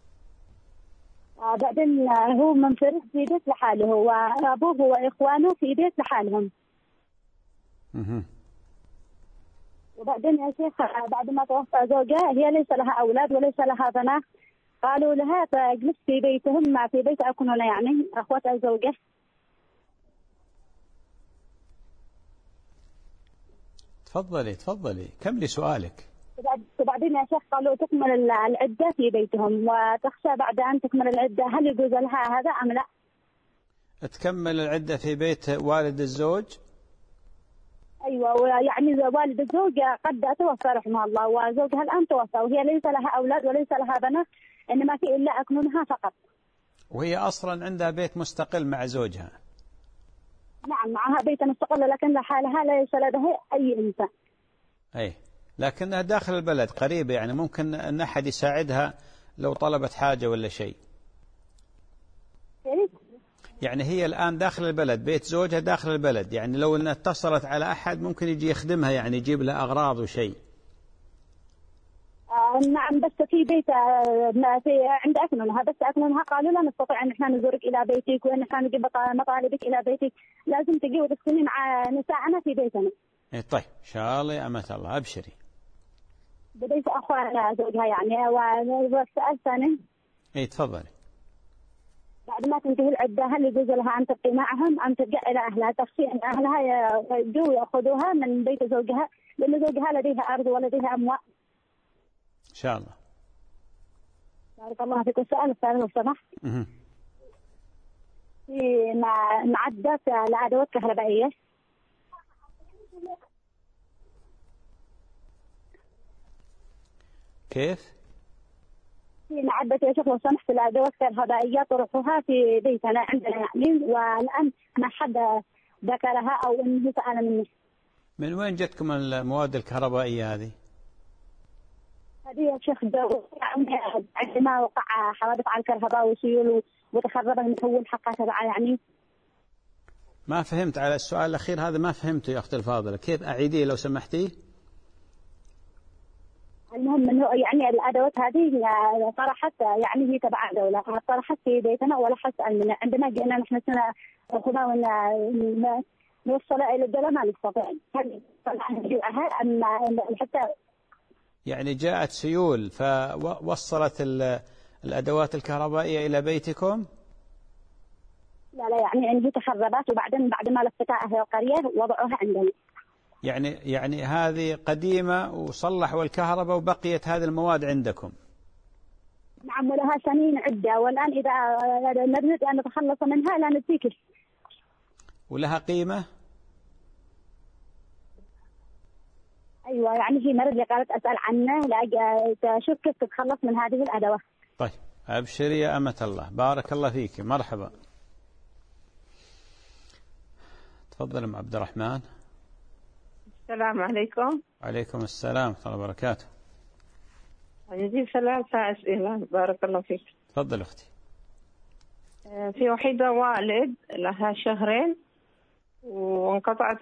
بعدين هو منفرد في بيت لحاله، وأبوه وإخوانه في بيت لحالهم. مه. وبعدين يا شيخ بعد ما توفى زوجها هي ليس لها أولاد وليس لها بنات، قالوا لها فاجلس في بيتهم مع في بيت أكون يعني أخوات الزوجة. تفضلي تفضلي كملي سؤالك. وبعدين يا شيخ قالوا تكمل العدة في بيتهم، وتخشى بعد أن تكمل العدة هل يجوز لها هذا أم لا؟ تكمل العدة في بيت والد الزوج؟ أيوة، يعني والد الزوج قد توفى رحمه الله، وزوجها الآن توفى وهي ليس لها أولاد وليس لها بنات، إنما في إلا أكنونها فقط. وهي أصلا عندها بيت مستقل مع زوجها؟ نعم معها بيت مستقل، لكن لحالها ليس لديها أي إنسان. أي، لكنها داخل البلد قريبة، يعني ممكن أن أحد يساعدها لو طلبت حاجة ولا شيء. يعني هي الآن داخل البلد، بيت زوجها داخل البلد، يعني لو إنها اتصلت على أحد ممكن يجي يخدمها، يعني يجيب لها أغراض وشيء. آه نعم، بس في بيت آه في عند أكملها، بس أكملها قالوا لا نستطيع أن احنا نزورك إلى بيتك وأن احنا نجيب مطالبك إلى بيتك، لازم تجي وتسكني مع نساءنا في بيتنا. إيه طيب إن شاء الله يا أمة الله، أبشري. بديت أخوان زوجها يعني. والسؤال الثاني. إيه تفضلي. بعد ما تنتهي العدة هل يجوز لها أن تبقي معهم أم ترجع إلى أهلها؟ تخشي أن أهلها يجوا يأخذوها من بيت زوجها لأن زوجها لديها أرض ولديها أموال. إن شاء الله. بارك الله فيك. السؤال الثاني لو سمحت. في معدة لأدوات كهربائية. كيف؟ في معدة يا شيخ لو سمحت لأدوات كهربائية طرحها في بيتنا عندنا يعني، والآن ما حد ذكرها أو إنه سأل مني. من وين جتكم المواد الكهربائية هذه؟ هذه يا شيخ عندما وقع حوادث على الكهرباء وسيول وتخرب المحول حقها تبعها يعني. ما فهمت على السؤال الأخير هذا، ما فهمته يا أختي الفاضلة، كيف أعيديه لو سمحتي؟ المهم انه يعني الادوات هذه طرحت يعني هي تبع الدوله، طرحت في بيتنا ولا حد سالنا، عندما جينا نحن سنه ناخذها ونوصلها الى الدوله ما نستطيع. هل نرجعها ام حتى يعني جاءت سيول فوصلت الادوات الكهربائيه الى بيتكم؟ لا لا يعني ان هي تخربت وبعدين بعد ما لفتها اهل القريه وضعوها عندنا. يعني يعني هذه قديمة وصلحوا الكهرباء وبقيت هذه المواد عندكم؟ نعم ولها سنين عدة، والآن إذا نريد أن نتخلص منها لا نتيك. ولها قيمة؟ أيوة يعني هي مرة اللي قالت أسأل عنه لأشوف كيف تتخلص من هذه الأدوات. طيب أبشري يا أمة الله، بارك الله فيك، مرحبا. تفضل أم عبد الرحمن. السلام عليكم. وعليكم السلام ورحمة الله وبركاته. عندي ثلاثة أسئلة بارك الله فيك. تفضل أختي. في وحيدة والد لها شهرين وانقطعت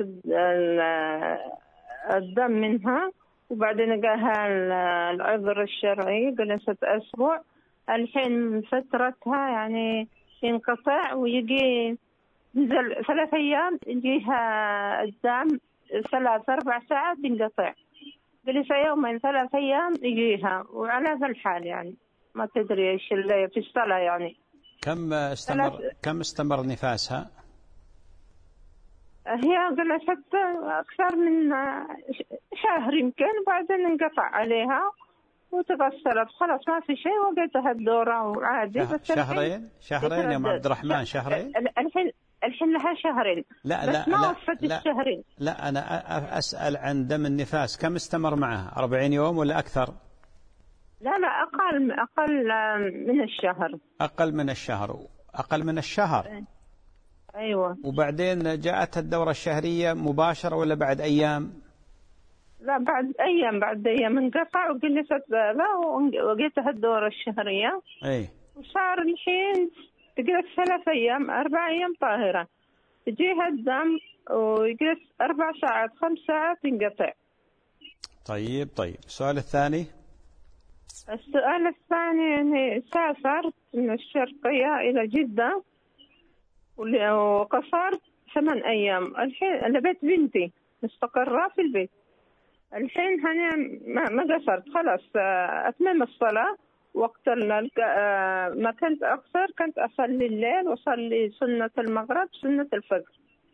الدم منها، وبعدين جاها العذر الشرعي جلست أسبوع، الحين فترتها يعني ينقطع ويجي نزل ثلاث أيام يجيها الدم ثلاث أربع ساعات ينقطع، جلس يومين ثلاث أيام يجيها، وعلى هذا الحال يعني ما تدري إيش اللي في الصلاة يعني. كم استمر ثلاث... كم استمر نفاسها؟ هي جلست أكثر من شهر يمكن، وبعدين انقطع عليها وتغسلت خلاص ما في شيء، وقتها الدورة وعادي. شه... بس شهرين شهرين يا عبد الرحمن، شهرين الحين الحين لها شهرين. لا بس لا ما لا, وفت لا, الشهرين. لا أنا أسأل عن دم النفاس كم استمر معها؟ أربعين يوم ولا أكثر؟ لا لا أقل أقل من الشهر. أقل من الشهر أقل من الشهر. أيوة. وبعدين جاءت الدورة الشهرية مباشرة ولا بعد أيام؟ لا بعد أيام بعد أيام انقطع وجلست لا وجيتها الدورة الشهرية. أي. وصار الحين تجلس ثلاث أيام أربع أيام طاهرة، تجيها الدم ويجلس أربع ساعات خمس ساعات ينقطع. طيب طيب السؤال الثاني. السؤال الثاني يعني سافرت من الشرقية إلى جدة وقصرت ثمان أيام، الحين لبيت بنتي مستقرة في البيت، الحين أنا ما قصرت خلاص أتمم الصلاة وقت ما كنت أقصر كنت أصلي الليل وأصلي سنة المغرب سنة الفجر،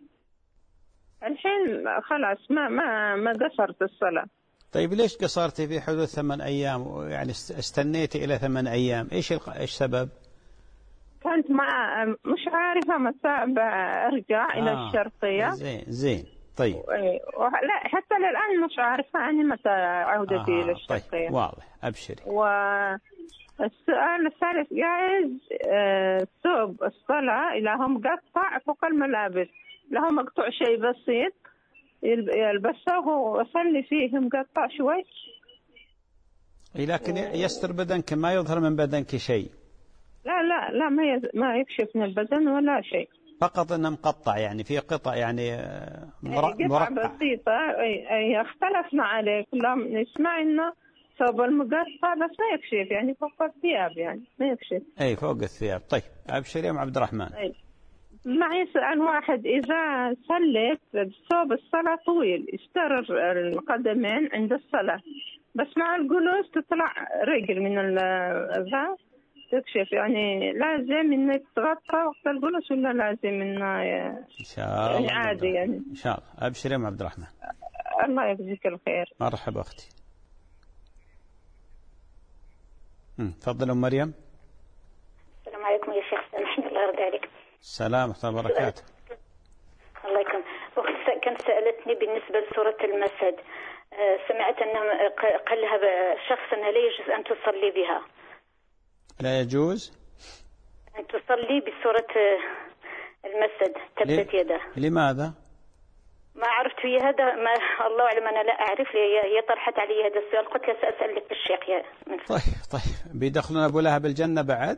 الحين خلاص ما ما ما قصرت الصلاة. طيب ليش قصرتي في حدود ثمان أيام يعني استنيتي إلى ثمان أيام؟ إيش إيش سبب؟ كنت مع مش عارفة متى أرجع آه. إلى الشرقية. زين زين طيب. لا حتى الآن مش عارفة أني متى عودتي آه. إلى الشرقية. طيب واضح أبشري. والسؤال الثالث جائز آه ثوب الصلاة إذا هم مقطع فوق الملابس، لهم مقطوع شيء بسيط يلبسه ويصلي فيه مقطع شوي؟ لكن يستر بدنك، ما يظهر من بدنك شيء. لا لا لا ما ما يكشف من البدن ولا شيء، فقط انه مقطع يعني في قطع يعني قطع بسيطة. أي أي اختلفنا عليه، كلنا نسمع إنه ثوب المقطع بس ما يكشف، يعني فوق الثياب يعني ما يكشف. أي فوق الثياب. طيب أبشر يا أم عبد الرحمن. أي. معي سؤال واحد، إذا صليت ثوب الصلاة طويل يستر القدمين عند الصلاة، بس مع الجلوس تطلع رجل من الذا تكشف، يعني لازم إنك تغطى وقت الجلوس ولا لازم إنه إن شاء الله يعني عادي يعني؟ إن شاء الله. أبشر يا أم عبد الرحمن. الله يجزيك الخير. مرحبا أختي. تفضل أم مريم. السلام عليكم يا شيخ، سامحني الله يرضى عليك. السلام ورحمة الله وبركاته. الله يكرم. أختي كانت سألتني بالنسبة لسورة المسد، سمعت أنه قال لها شخص أنها لا يجوز أن تصلي بها. لا يجوز أن تصلي بسورة المسد تبت يده. لماذا؟ ما عرفت هي هذا، ما الله أعلم، أنا لا أعرف. هي هي طرحت علي هذا السؤال، قلت لها سأسأل لك الشيخ يا من طيب طيب بيدخلون أبو لهب الجنة بعد؟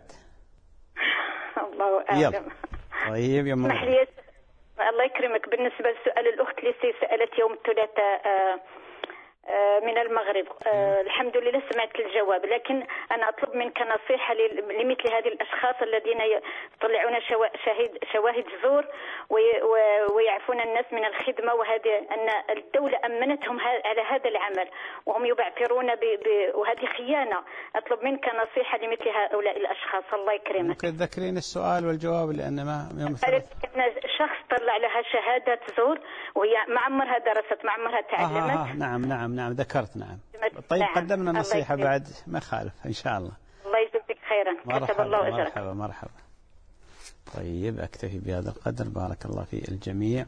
الله أعلم. طيب يا اسمح لي، الله يكرمك، بالنسبة لسؤال الأخت اللي سألت يوم الثلاثاء من المغرب، أه الحمد لله سمعت الجواب، لكن أنا أطلب منك نصيحة لمثل هذه الأشخاص الذين يطلعون شواهد شواهد زور ويعفون الناس من الخدمة، وهذه أن الدولة أمنتهم على هذا العمل وهم يبعثرون وهذه خيانة. أطلب منك نصيحة لمثل هؤلاء الأشخاص. الله يكرمك. ممكن تذكرين السؤال والجواب لأن ما شخص طلع لها شهادة زور وهي ما عمرها درست، ما عمرها تعلمت. آه آه نعم نعم نعم ذكرت نعم. طيب نعم. قدمنا نصيحة بعد ما خالف إن شاء الله. الله يجزيك خيرا. كتب الله أجرك. مرحبا مرحبا. طيب أكتفي بهذا القدر، بارك الله في الجميع.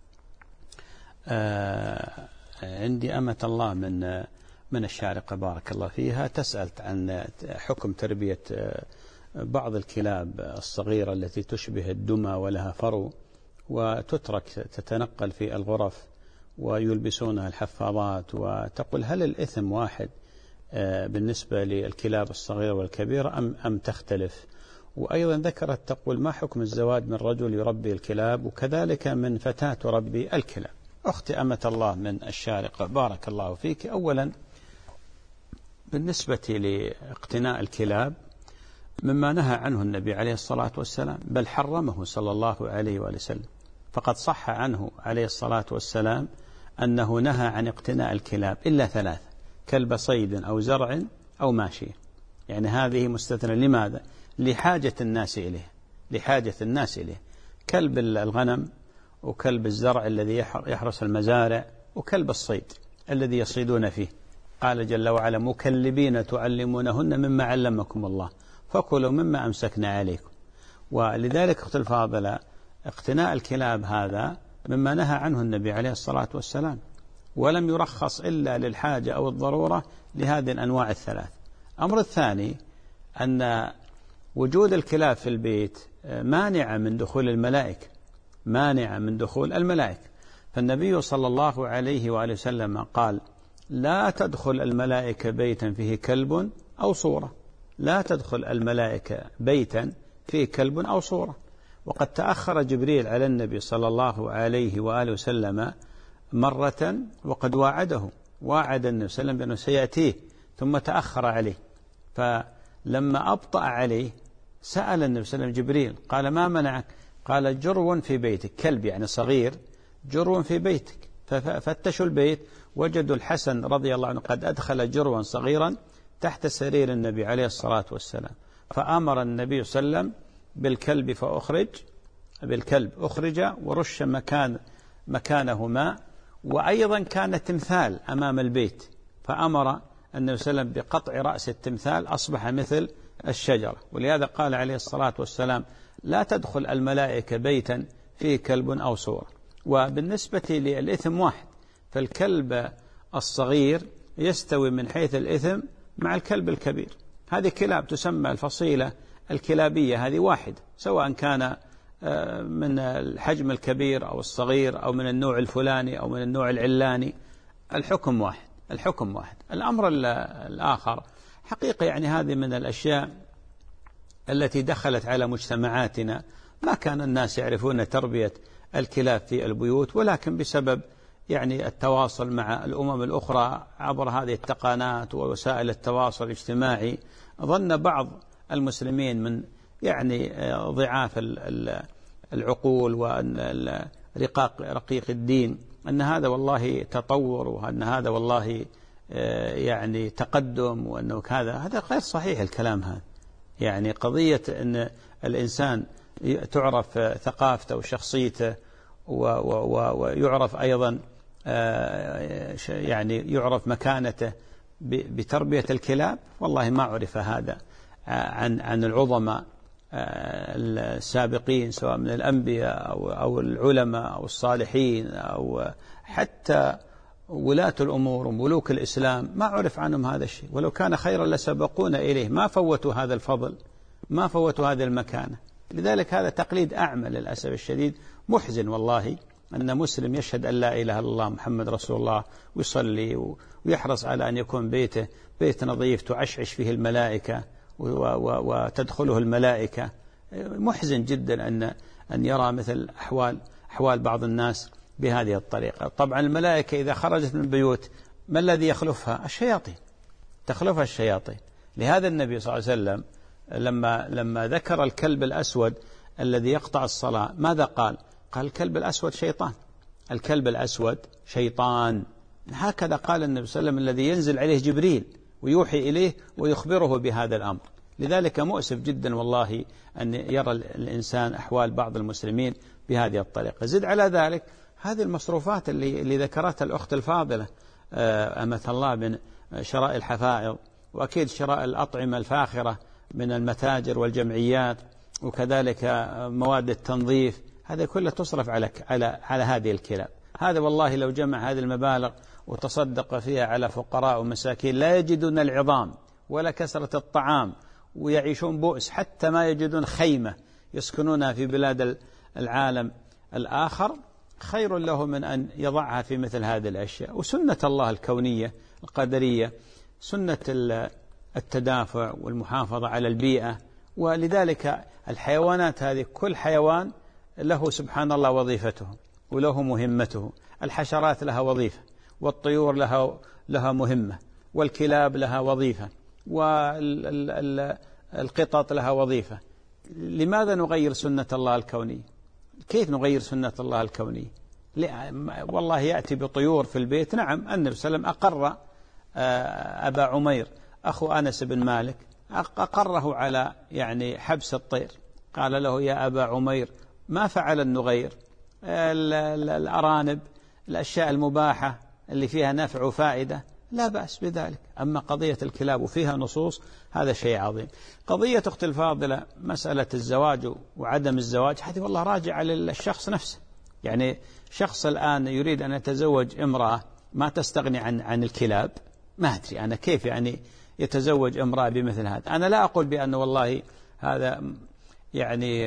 آه عندي أمة الله من من الشارقة بارك الله فيها تسأل عن حكم تربية بعض الكلاب الصغيرة التي تشبه الدمى ولها فرو وتترك تتنقل في الغرف ويلبسونها الحفاظات، وتقول هل الإثم واحد بالنسبة للكلاب الصغيرة والكبيرة أم أم تختلف؟ وأيضا ذكرت تقول ما حكم الزواج من رجل يربي الكلاب وكذلك من فتاة تربي الكلاب. أختي أمة الله من الشارقة بارك الله فيك، أولا بالنسبة لاقتناء الكلاب مما نهى عنه النبي عليه الصلاة والسلام، بل حرمه صلى الله عليه وآله وسلم، فقد صح عنه عليه الصلاة والسلام أنه نهى عن اقتناء الكلاب إلا ثلاث: كلب صيد أو زرع أو ماشية. يعني هذه مستثنى. لماذا؟ لحاجة الناس إليه، لحاجة الناس إليه. كلب الغنم وكلب الزرع الذي يحرس المزارع وكلب الصيد الذي يصيدون فيه. قال جل وعلا مكلبين تعلمونهن مما علمكم الله فكلوا مما أمسكنا عليكم. ولذلك أخت الفاضلة اقتناء الكلاب هذا مما نهى عنه النبي عليه الصلاة والسلام، ولم يرخص إلا للحاجة أو الضرورة لهذه الأنواع الثلاث. أمر الثاني أن وجود الكلاب في البيت مانع من دخول الملائكة، مانع من دخول الملائكة. فالنبي صلى الله عليه وآله وسلم قال لا تدخل الملائكة بيتا فيه كلب أو صورة، لا تدخل الملائكة بيتا فيه كلب أو صورة. وقد تأخر جبريل على النبي صلى الله عليه وآله وسلم مرة وقد واعده، واعد النبي صلى الله عليه وسلم بأنه سيأتيه ثم تأخر عليه، فلما أبطأ عليه سأل النبي صلى الله عليه وسلم جبريل قال ما منعك؟ قال جرو في بيتك، كلب يعني صغير جرو في بيتك. ففتشوا البيت وجدوا الحسن رضي الله عنه قد أدخل جروا صغيرا تحت سرير النبي عليه الصلاة والسلام، فأمر النبي صلى الله عليه وسلم بالكلب فأخرج، بالكلب أخرج ورش مكان مكانه ماء، وأيضا كان تمثال أمام البيت فأمر النبي صلى الله عليه وسلم بقطع رأس التمثال أصبح مثل الشجرة. ولهذا قال عليه الصلاة والسلام لا تدخل الملائكة بيتا فيه كلب أو صورة. وبالنسبة للإثم واحد، فالكلب الصغير يستوي من حيث الإثم مع الكلب الكبير. هذه كلاب تسمى الفصيلة الكلابية، هذه واحد سواء كان من الحجم الكبير أو الصغير أو من النوع الفلاني أو من النوع العلاني، الحكم واحد. الحكم واحد. الأمر الآخر حقيقة يعني هذه من الأشياء التي دخلت على مجتمعاتنا، ما كان الناس يعرفون تربية الكلاب في البيوت، ولكن بسبب يعني التواصل مع الأمم الأخرى عبر هذه التقنيات ووسائل التواصل الاجتماعي، ظن بعض المسلمين من يعني ضعاف العقول ورقاق رقيق الدين أن هذا والله تطور، وأن هذا والله يعني تقدم، وأنه هذا هذا غير صحيح الكلام هذا. يعني قضية أن الإنسان تعرف ثقافته وشخصيته ويعرف أيضا يعني يعرف مكانته بتربية الكلاب، والله ما عرف هذا عن عن العظماء السابقين، سواء من الأنبياء أو أو العلماء أو الصالحين أو حتى ولاة الأمور وملوك الإسلام، ما عرف عنهم هذا الشيء، ولو كان خيرا لسبقونا إليه، ما فوتوا هذا الفضل، ما فوتوا هذه المكانة. لذلك هذا تقليد أعمى للأسف الشديد، محزن والله أن مسلم يشهد أن لا إله إلا الله محمد رسول الله ويصلي ويحرص على أن يكون بيته بيت نظيف تعشعش فيه الملائكة وتدخله الملائكة. محزن جدا أن أن يرى مثل أحوال أحوال بعض الناس بهذه الطريقة. طبعا الملائكة إذا خرجت من بيوت ما الذي يخلفها؟ الشياطين، تخلفها الشياطين. لهذا النبي صلى الله عليه وسلم لما لما ذكر الكلب الأسود الذي يقطع الصلاة ماذا قال؟ قال الكلب الأسود شيطان، الكلب الأسود شيطان. هكذا قال النبي صلى الله عليه وسلم الذي ينزل عليه جبريل ويوحي إليه ويخبره بهذا الأمر. لذلك مؤسف جدا والله أن يرى الإنسان أحوال بعض المسلمين بهذه الطريقة. زد على ذلك هذه المصروفات اللي, اللي ذكرتها الأخت الفاضلة أمة الله من شراء الحفائض، وأكيد شراء الأطعمة الفاخرة من المتاجر والجمعيات، وكذلك مواد التنظيف، هذا كله تصرف على على على هذه الكلاب. هذا والله لو جمع هذه المبالغ وتصدق فيها على فقراء ومساكين لا يجدون العظام ولا كسرة الطعام، ويعيشون بؤس، حتى ما يجدون خيمة يسكنونها في بلاد العالم الآخر، خير له من أن يضعها في مثل هذه الأشياء. وسنة الله الكونية القدرية سنة التدافع والمحافظة على البيئة، ولذلك الحيوانات هذه كل حيوان له سبحان الله وظيفته وله مهمته. الحشرات لها وظيفة، والطيور لها لها مهمة، والكلاب لها وظيفة، والقطط لها وظيفة. لماذا نغير سنة الله الكونية؟ كيف نغير سنة الله الكونية؟ والله يأتي بطيور في البيت. نعم النبي صلى الله عليه وسلم أقر أبا عمير أخو أنس بن مالك، أقره على يعني حبس الطير، قال له يا أبا عمير ما فعل النغير؟ الأرانب، الأشياء المباحة اللي فيها نفع وفائدة لا بأس بذلك. أما قضية الكلاب وفيها نصوص هذا شيء عظيم. قضية أخت الفاضلة مسألة الزواج وعدم الزواج، هذه والله راجعة للشخص نفسه. يعني شخص الآن يريد أن يتزوج امرأة ما تستغني عن عن الكلاب، ما أدري أنا كيف يعني يتزوج امرأة بمثل هذا. أنا لا أقول بأن والله هذا يعني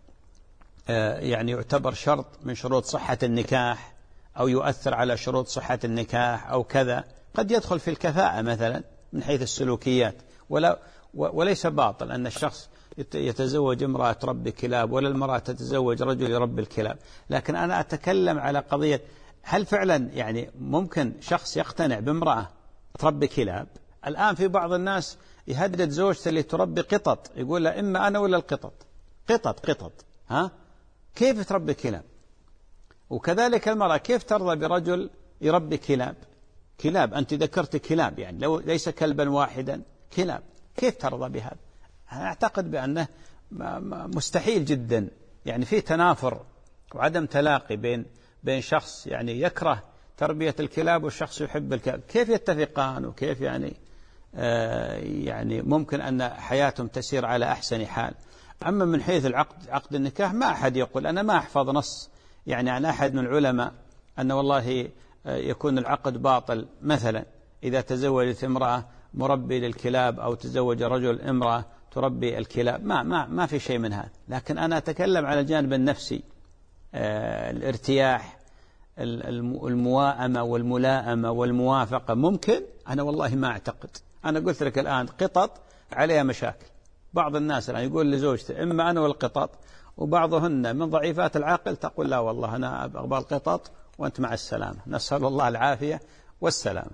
يعني يعتبر شرط من شروط صحة النكاح أو يؤثر على شروط صحة النكاح أو كذا، قد يدخل في الكفاءة مثلا من حيث السلوكيات، ولا وليس باطل أن الشخص يتزوج امرأة تربي كلاب، ولا المرأة تتزوج رجل يربي الكلاب. لكن أنا أتكلم على قضية هل فعلا يعني ممكن شخص يقتنع بامرأة تربي كلاب؟ الآن في بعض الناس يهدد زوجته اللي تربي قطط، يقول له إما أنا ولا القطط، قطط قطط ها كيف تربي كلاب؟ وكذلك المرأة كيف ترضى برجل يربي كلاب؟ كلاب أنت ذكرت كلاب، يعني لو ليس كلبا واحدا كلاب، كيف ترضى بهذا؟ أنا أعتقد بأنه مستحيل جدا. يعني في تنافر وعدم تلاقي بين بين شخص يعني يكره تربية الكلاب والشخص يحب الكلاب، كيف يتفقان؟ وكيف يعني آه يعني ممكن أن حياتهم تسير على أحسن حال؟ أما من حيث العقد عقد النكاح ما أحد يقول، أنا ما أحفظ نص يعني عن أحد من العلماء أن والله يكون العقد باطل مثلا إذا تزوجت امرأة مربي للكلاب أو تزوج رجل امرأة تربي الكلاب، ما ما ما في شيء من هذا. لكن أنا أتكلم على الجانب النفسي، آه الارتياح، المواءمة والملائمة والموافقة ممكن؟ أنا والله ما أعتقد. أنا قلت لك الآن قطط عليها مشاكل. بعض الناس الآن يقول لزوجته إما أنا والقطط، وبعضهن من ضعيفات العقل تقول لا والله أنا أبغى القطط وأنت مع السلامة. نسأل الله العافية والسلامة.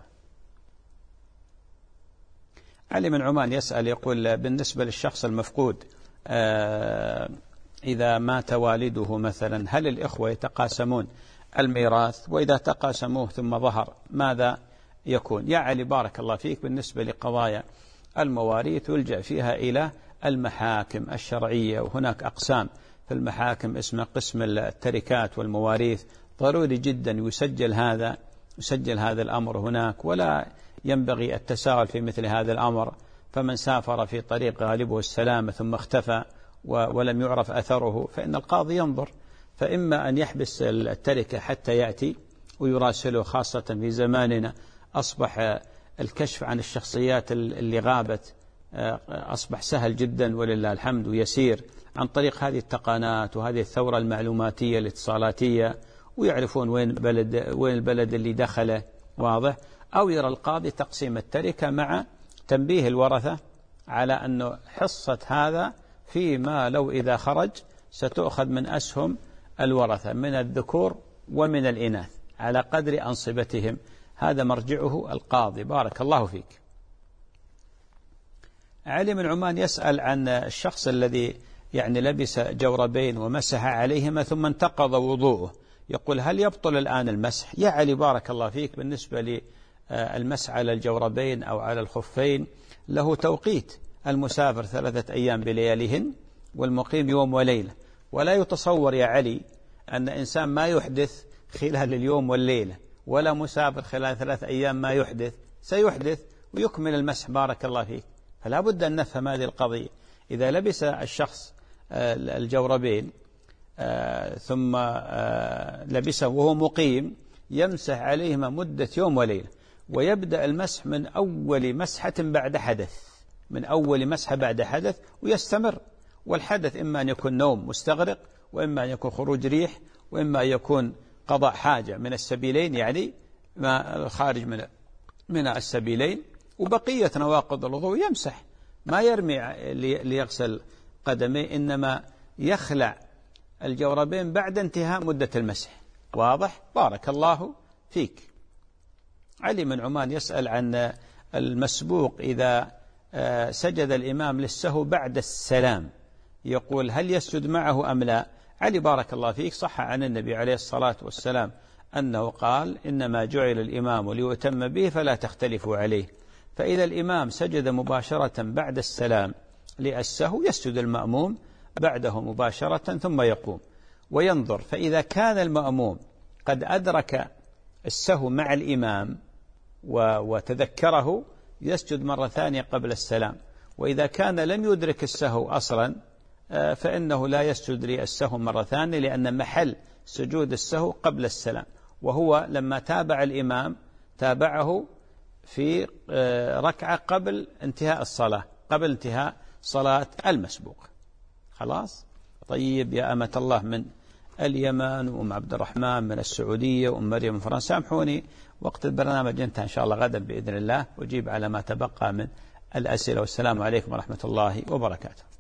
علي من عمان يسأل يقول بالنسبة للشخص المفقود آه إذا مات والده مثلا هل الإخوة يتقاسمون الميراث؟ وإذا تقاسموه ثم ظهر ماذا يكون؟ يا علي بارك الله فيك، بالنسبة لقضايا المواريث يلجأ فيها إلى المحاكم الشرعية، وهناك أقسام في المحاكم اسمها قسم التركات والمواريث. ضروري جدا يسجل هذا يسجل هذا الأمر هناك، ولا ينبغي التساهل في مثل هذا الأمر. فمن سافر في طريق غالبه السلامة ثم اختفى ولم يعرف أثره فإن القاضي ينظر، فإما أن يحبس التركة حتى يأتي ويراسله، خاصة في زماننا أصبح الكشف عن الشخصيات اللي غابت أصبح سهل جدا ولله الحمد ويسير عن طريق هذه التقنيات وهذه الثورة المعلوماتية الاتصالاتية، ويعرفون وين بلد وين البلد اللي دخله واضح. أو يرى القاضي تقسيم التركة مع تنبيه الورثة على أنه حصة هذا فيما لو إذا خرج ستؤخذ من أسهم الورثة من الذكور ومن الإناث على قدر أنصبتهم. هذا مرجعه القاضي. بارك الله فيك. علي من عمان يسأل عن الشخص الذي يعني لبس جوربين ومسح عليهما ثم انتقض وضوءه، يقول هل يبطل الآن المسح؟ يا علي بارك الله فيك، بالنسبة للمسح على الجوربين أو على الخفين له توقيت. المسافر ثلاثة أيام بلياليهن والمقيم يوم وليلة. ولا يتصور يا علي أن إنسان ما يحدث خلال اليوم والليلة، ولا مسافر خلال ثلاثة أيام ما يحدث، سيحدث ويكمل المسح. بارك الله فيك. فلا بد أن نفهم هذه القضية. إذا لبس الشخص الجوربين ثم لبسه وهو مقيم يمسح عليهما مدة يوم وليلة، ويبدأ المسح من أول مسحة بعد حدث من أول مسحة بعد حدث ويستمر. والحدث إما أن يكون نوم مستغرق، وإما أن يكون خروج ريح، وإما أن يكون قضاء حاجة من السبيلين، يعني ما خارج من من السبيلين. وبقية نواقض الوضوء يمسح، ما يرمي ليغسل قدميه، إنما يخلع الجوربين بعد انتهاء مدة المسح. واضح؟ بارك الله فيك. علي من عمان يسأل عن المسبوق إذا سجد الإمام للسهو بعد السلام، يقول هل يسجد معه أم لا؟ علي بارك الله فيك، صح عن النبي عليه الصلاة والسلام أنه قال إنما جعل الإمام ليؤتم به فلا تختلفوا عليه. فإذا الإمام سجد مباشرة بعد السلام للسهو يسجد المأموم بعده مباشرة ثم يقوم وينظر. فإذا كان المأموم قد أدرك السهو مع الإمام وتذكره يسجد مرة ثانية قبل السلام. وإذا كان لم يدرك السهو أصلا فإنه لا يسجد للسهو مرة ثانية، لأن محل سجود السهو قبل السلام، وهو لما تابع الإمام تابعه في ركعة قبل انتهاء الصلاة قبل انتهاء صلاة المسبوق. خلاص؟ طيب يا أمة الله من اليمن، وأم عبد الرحمن من السعودية، وأم مريم من فرنسا، سامحوني وقت البرنامج انتهى، إن شاء الله غدا بإذن الله وجيب على ما تبقى من الأسئلة. والسلام عليكم ورحمة الله وبركاته.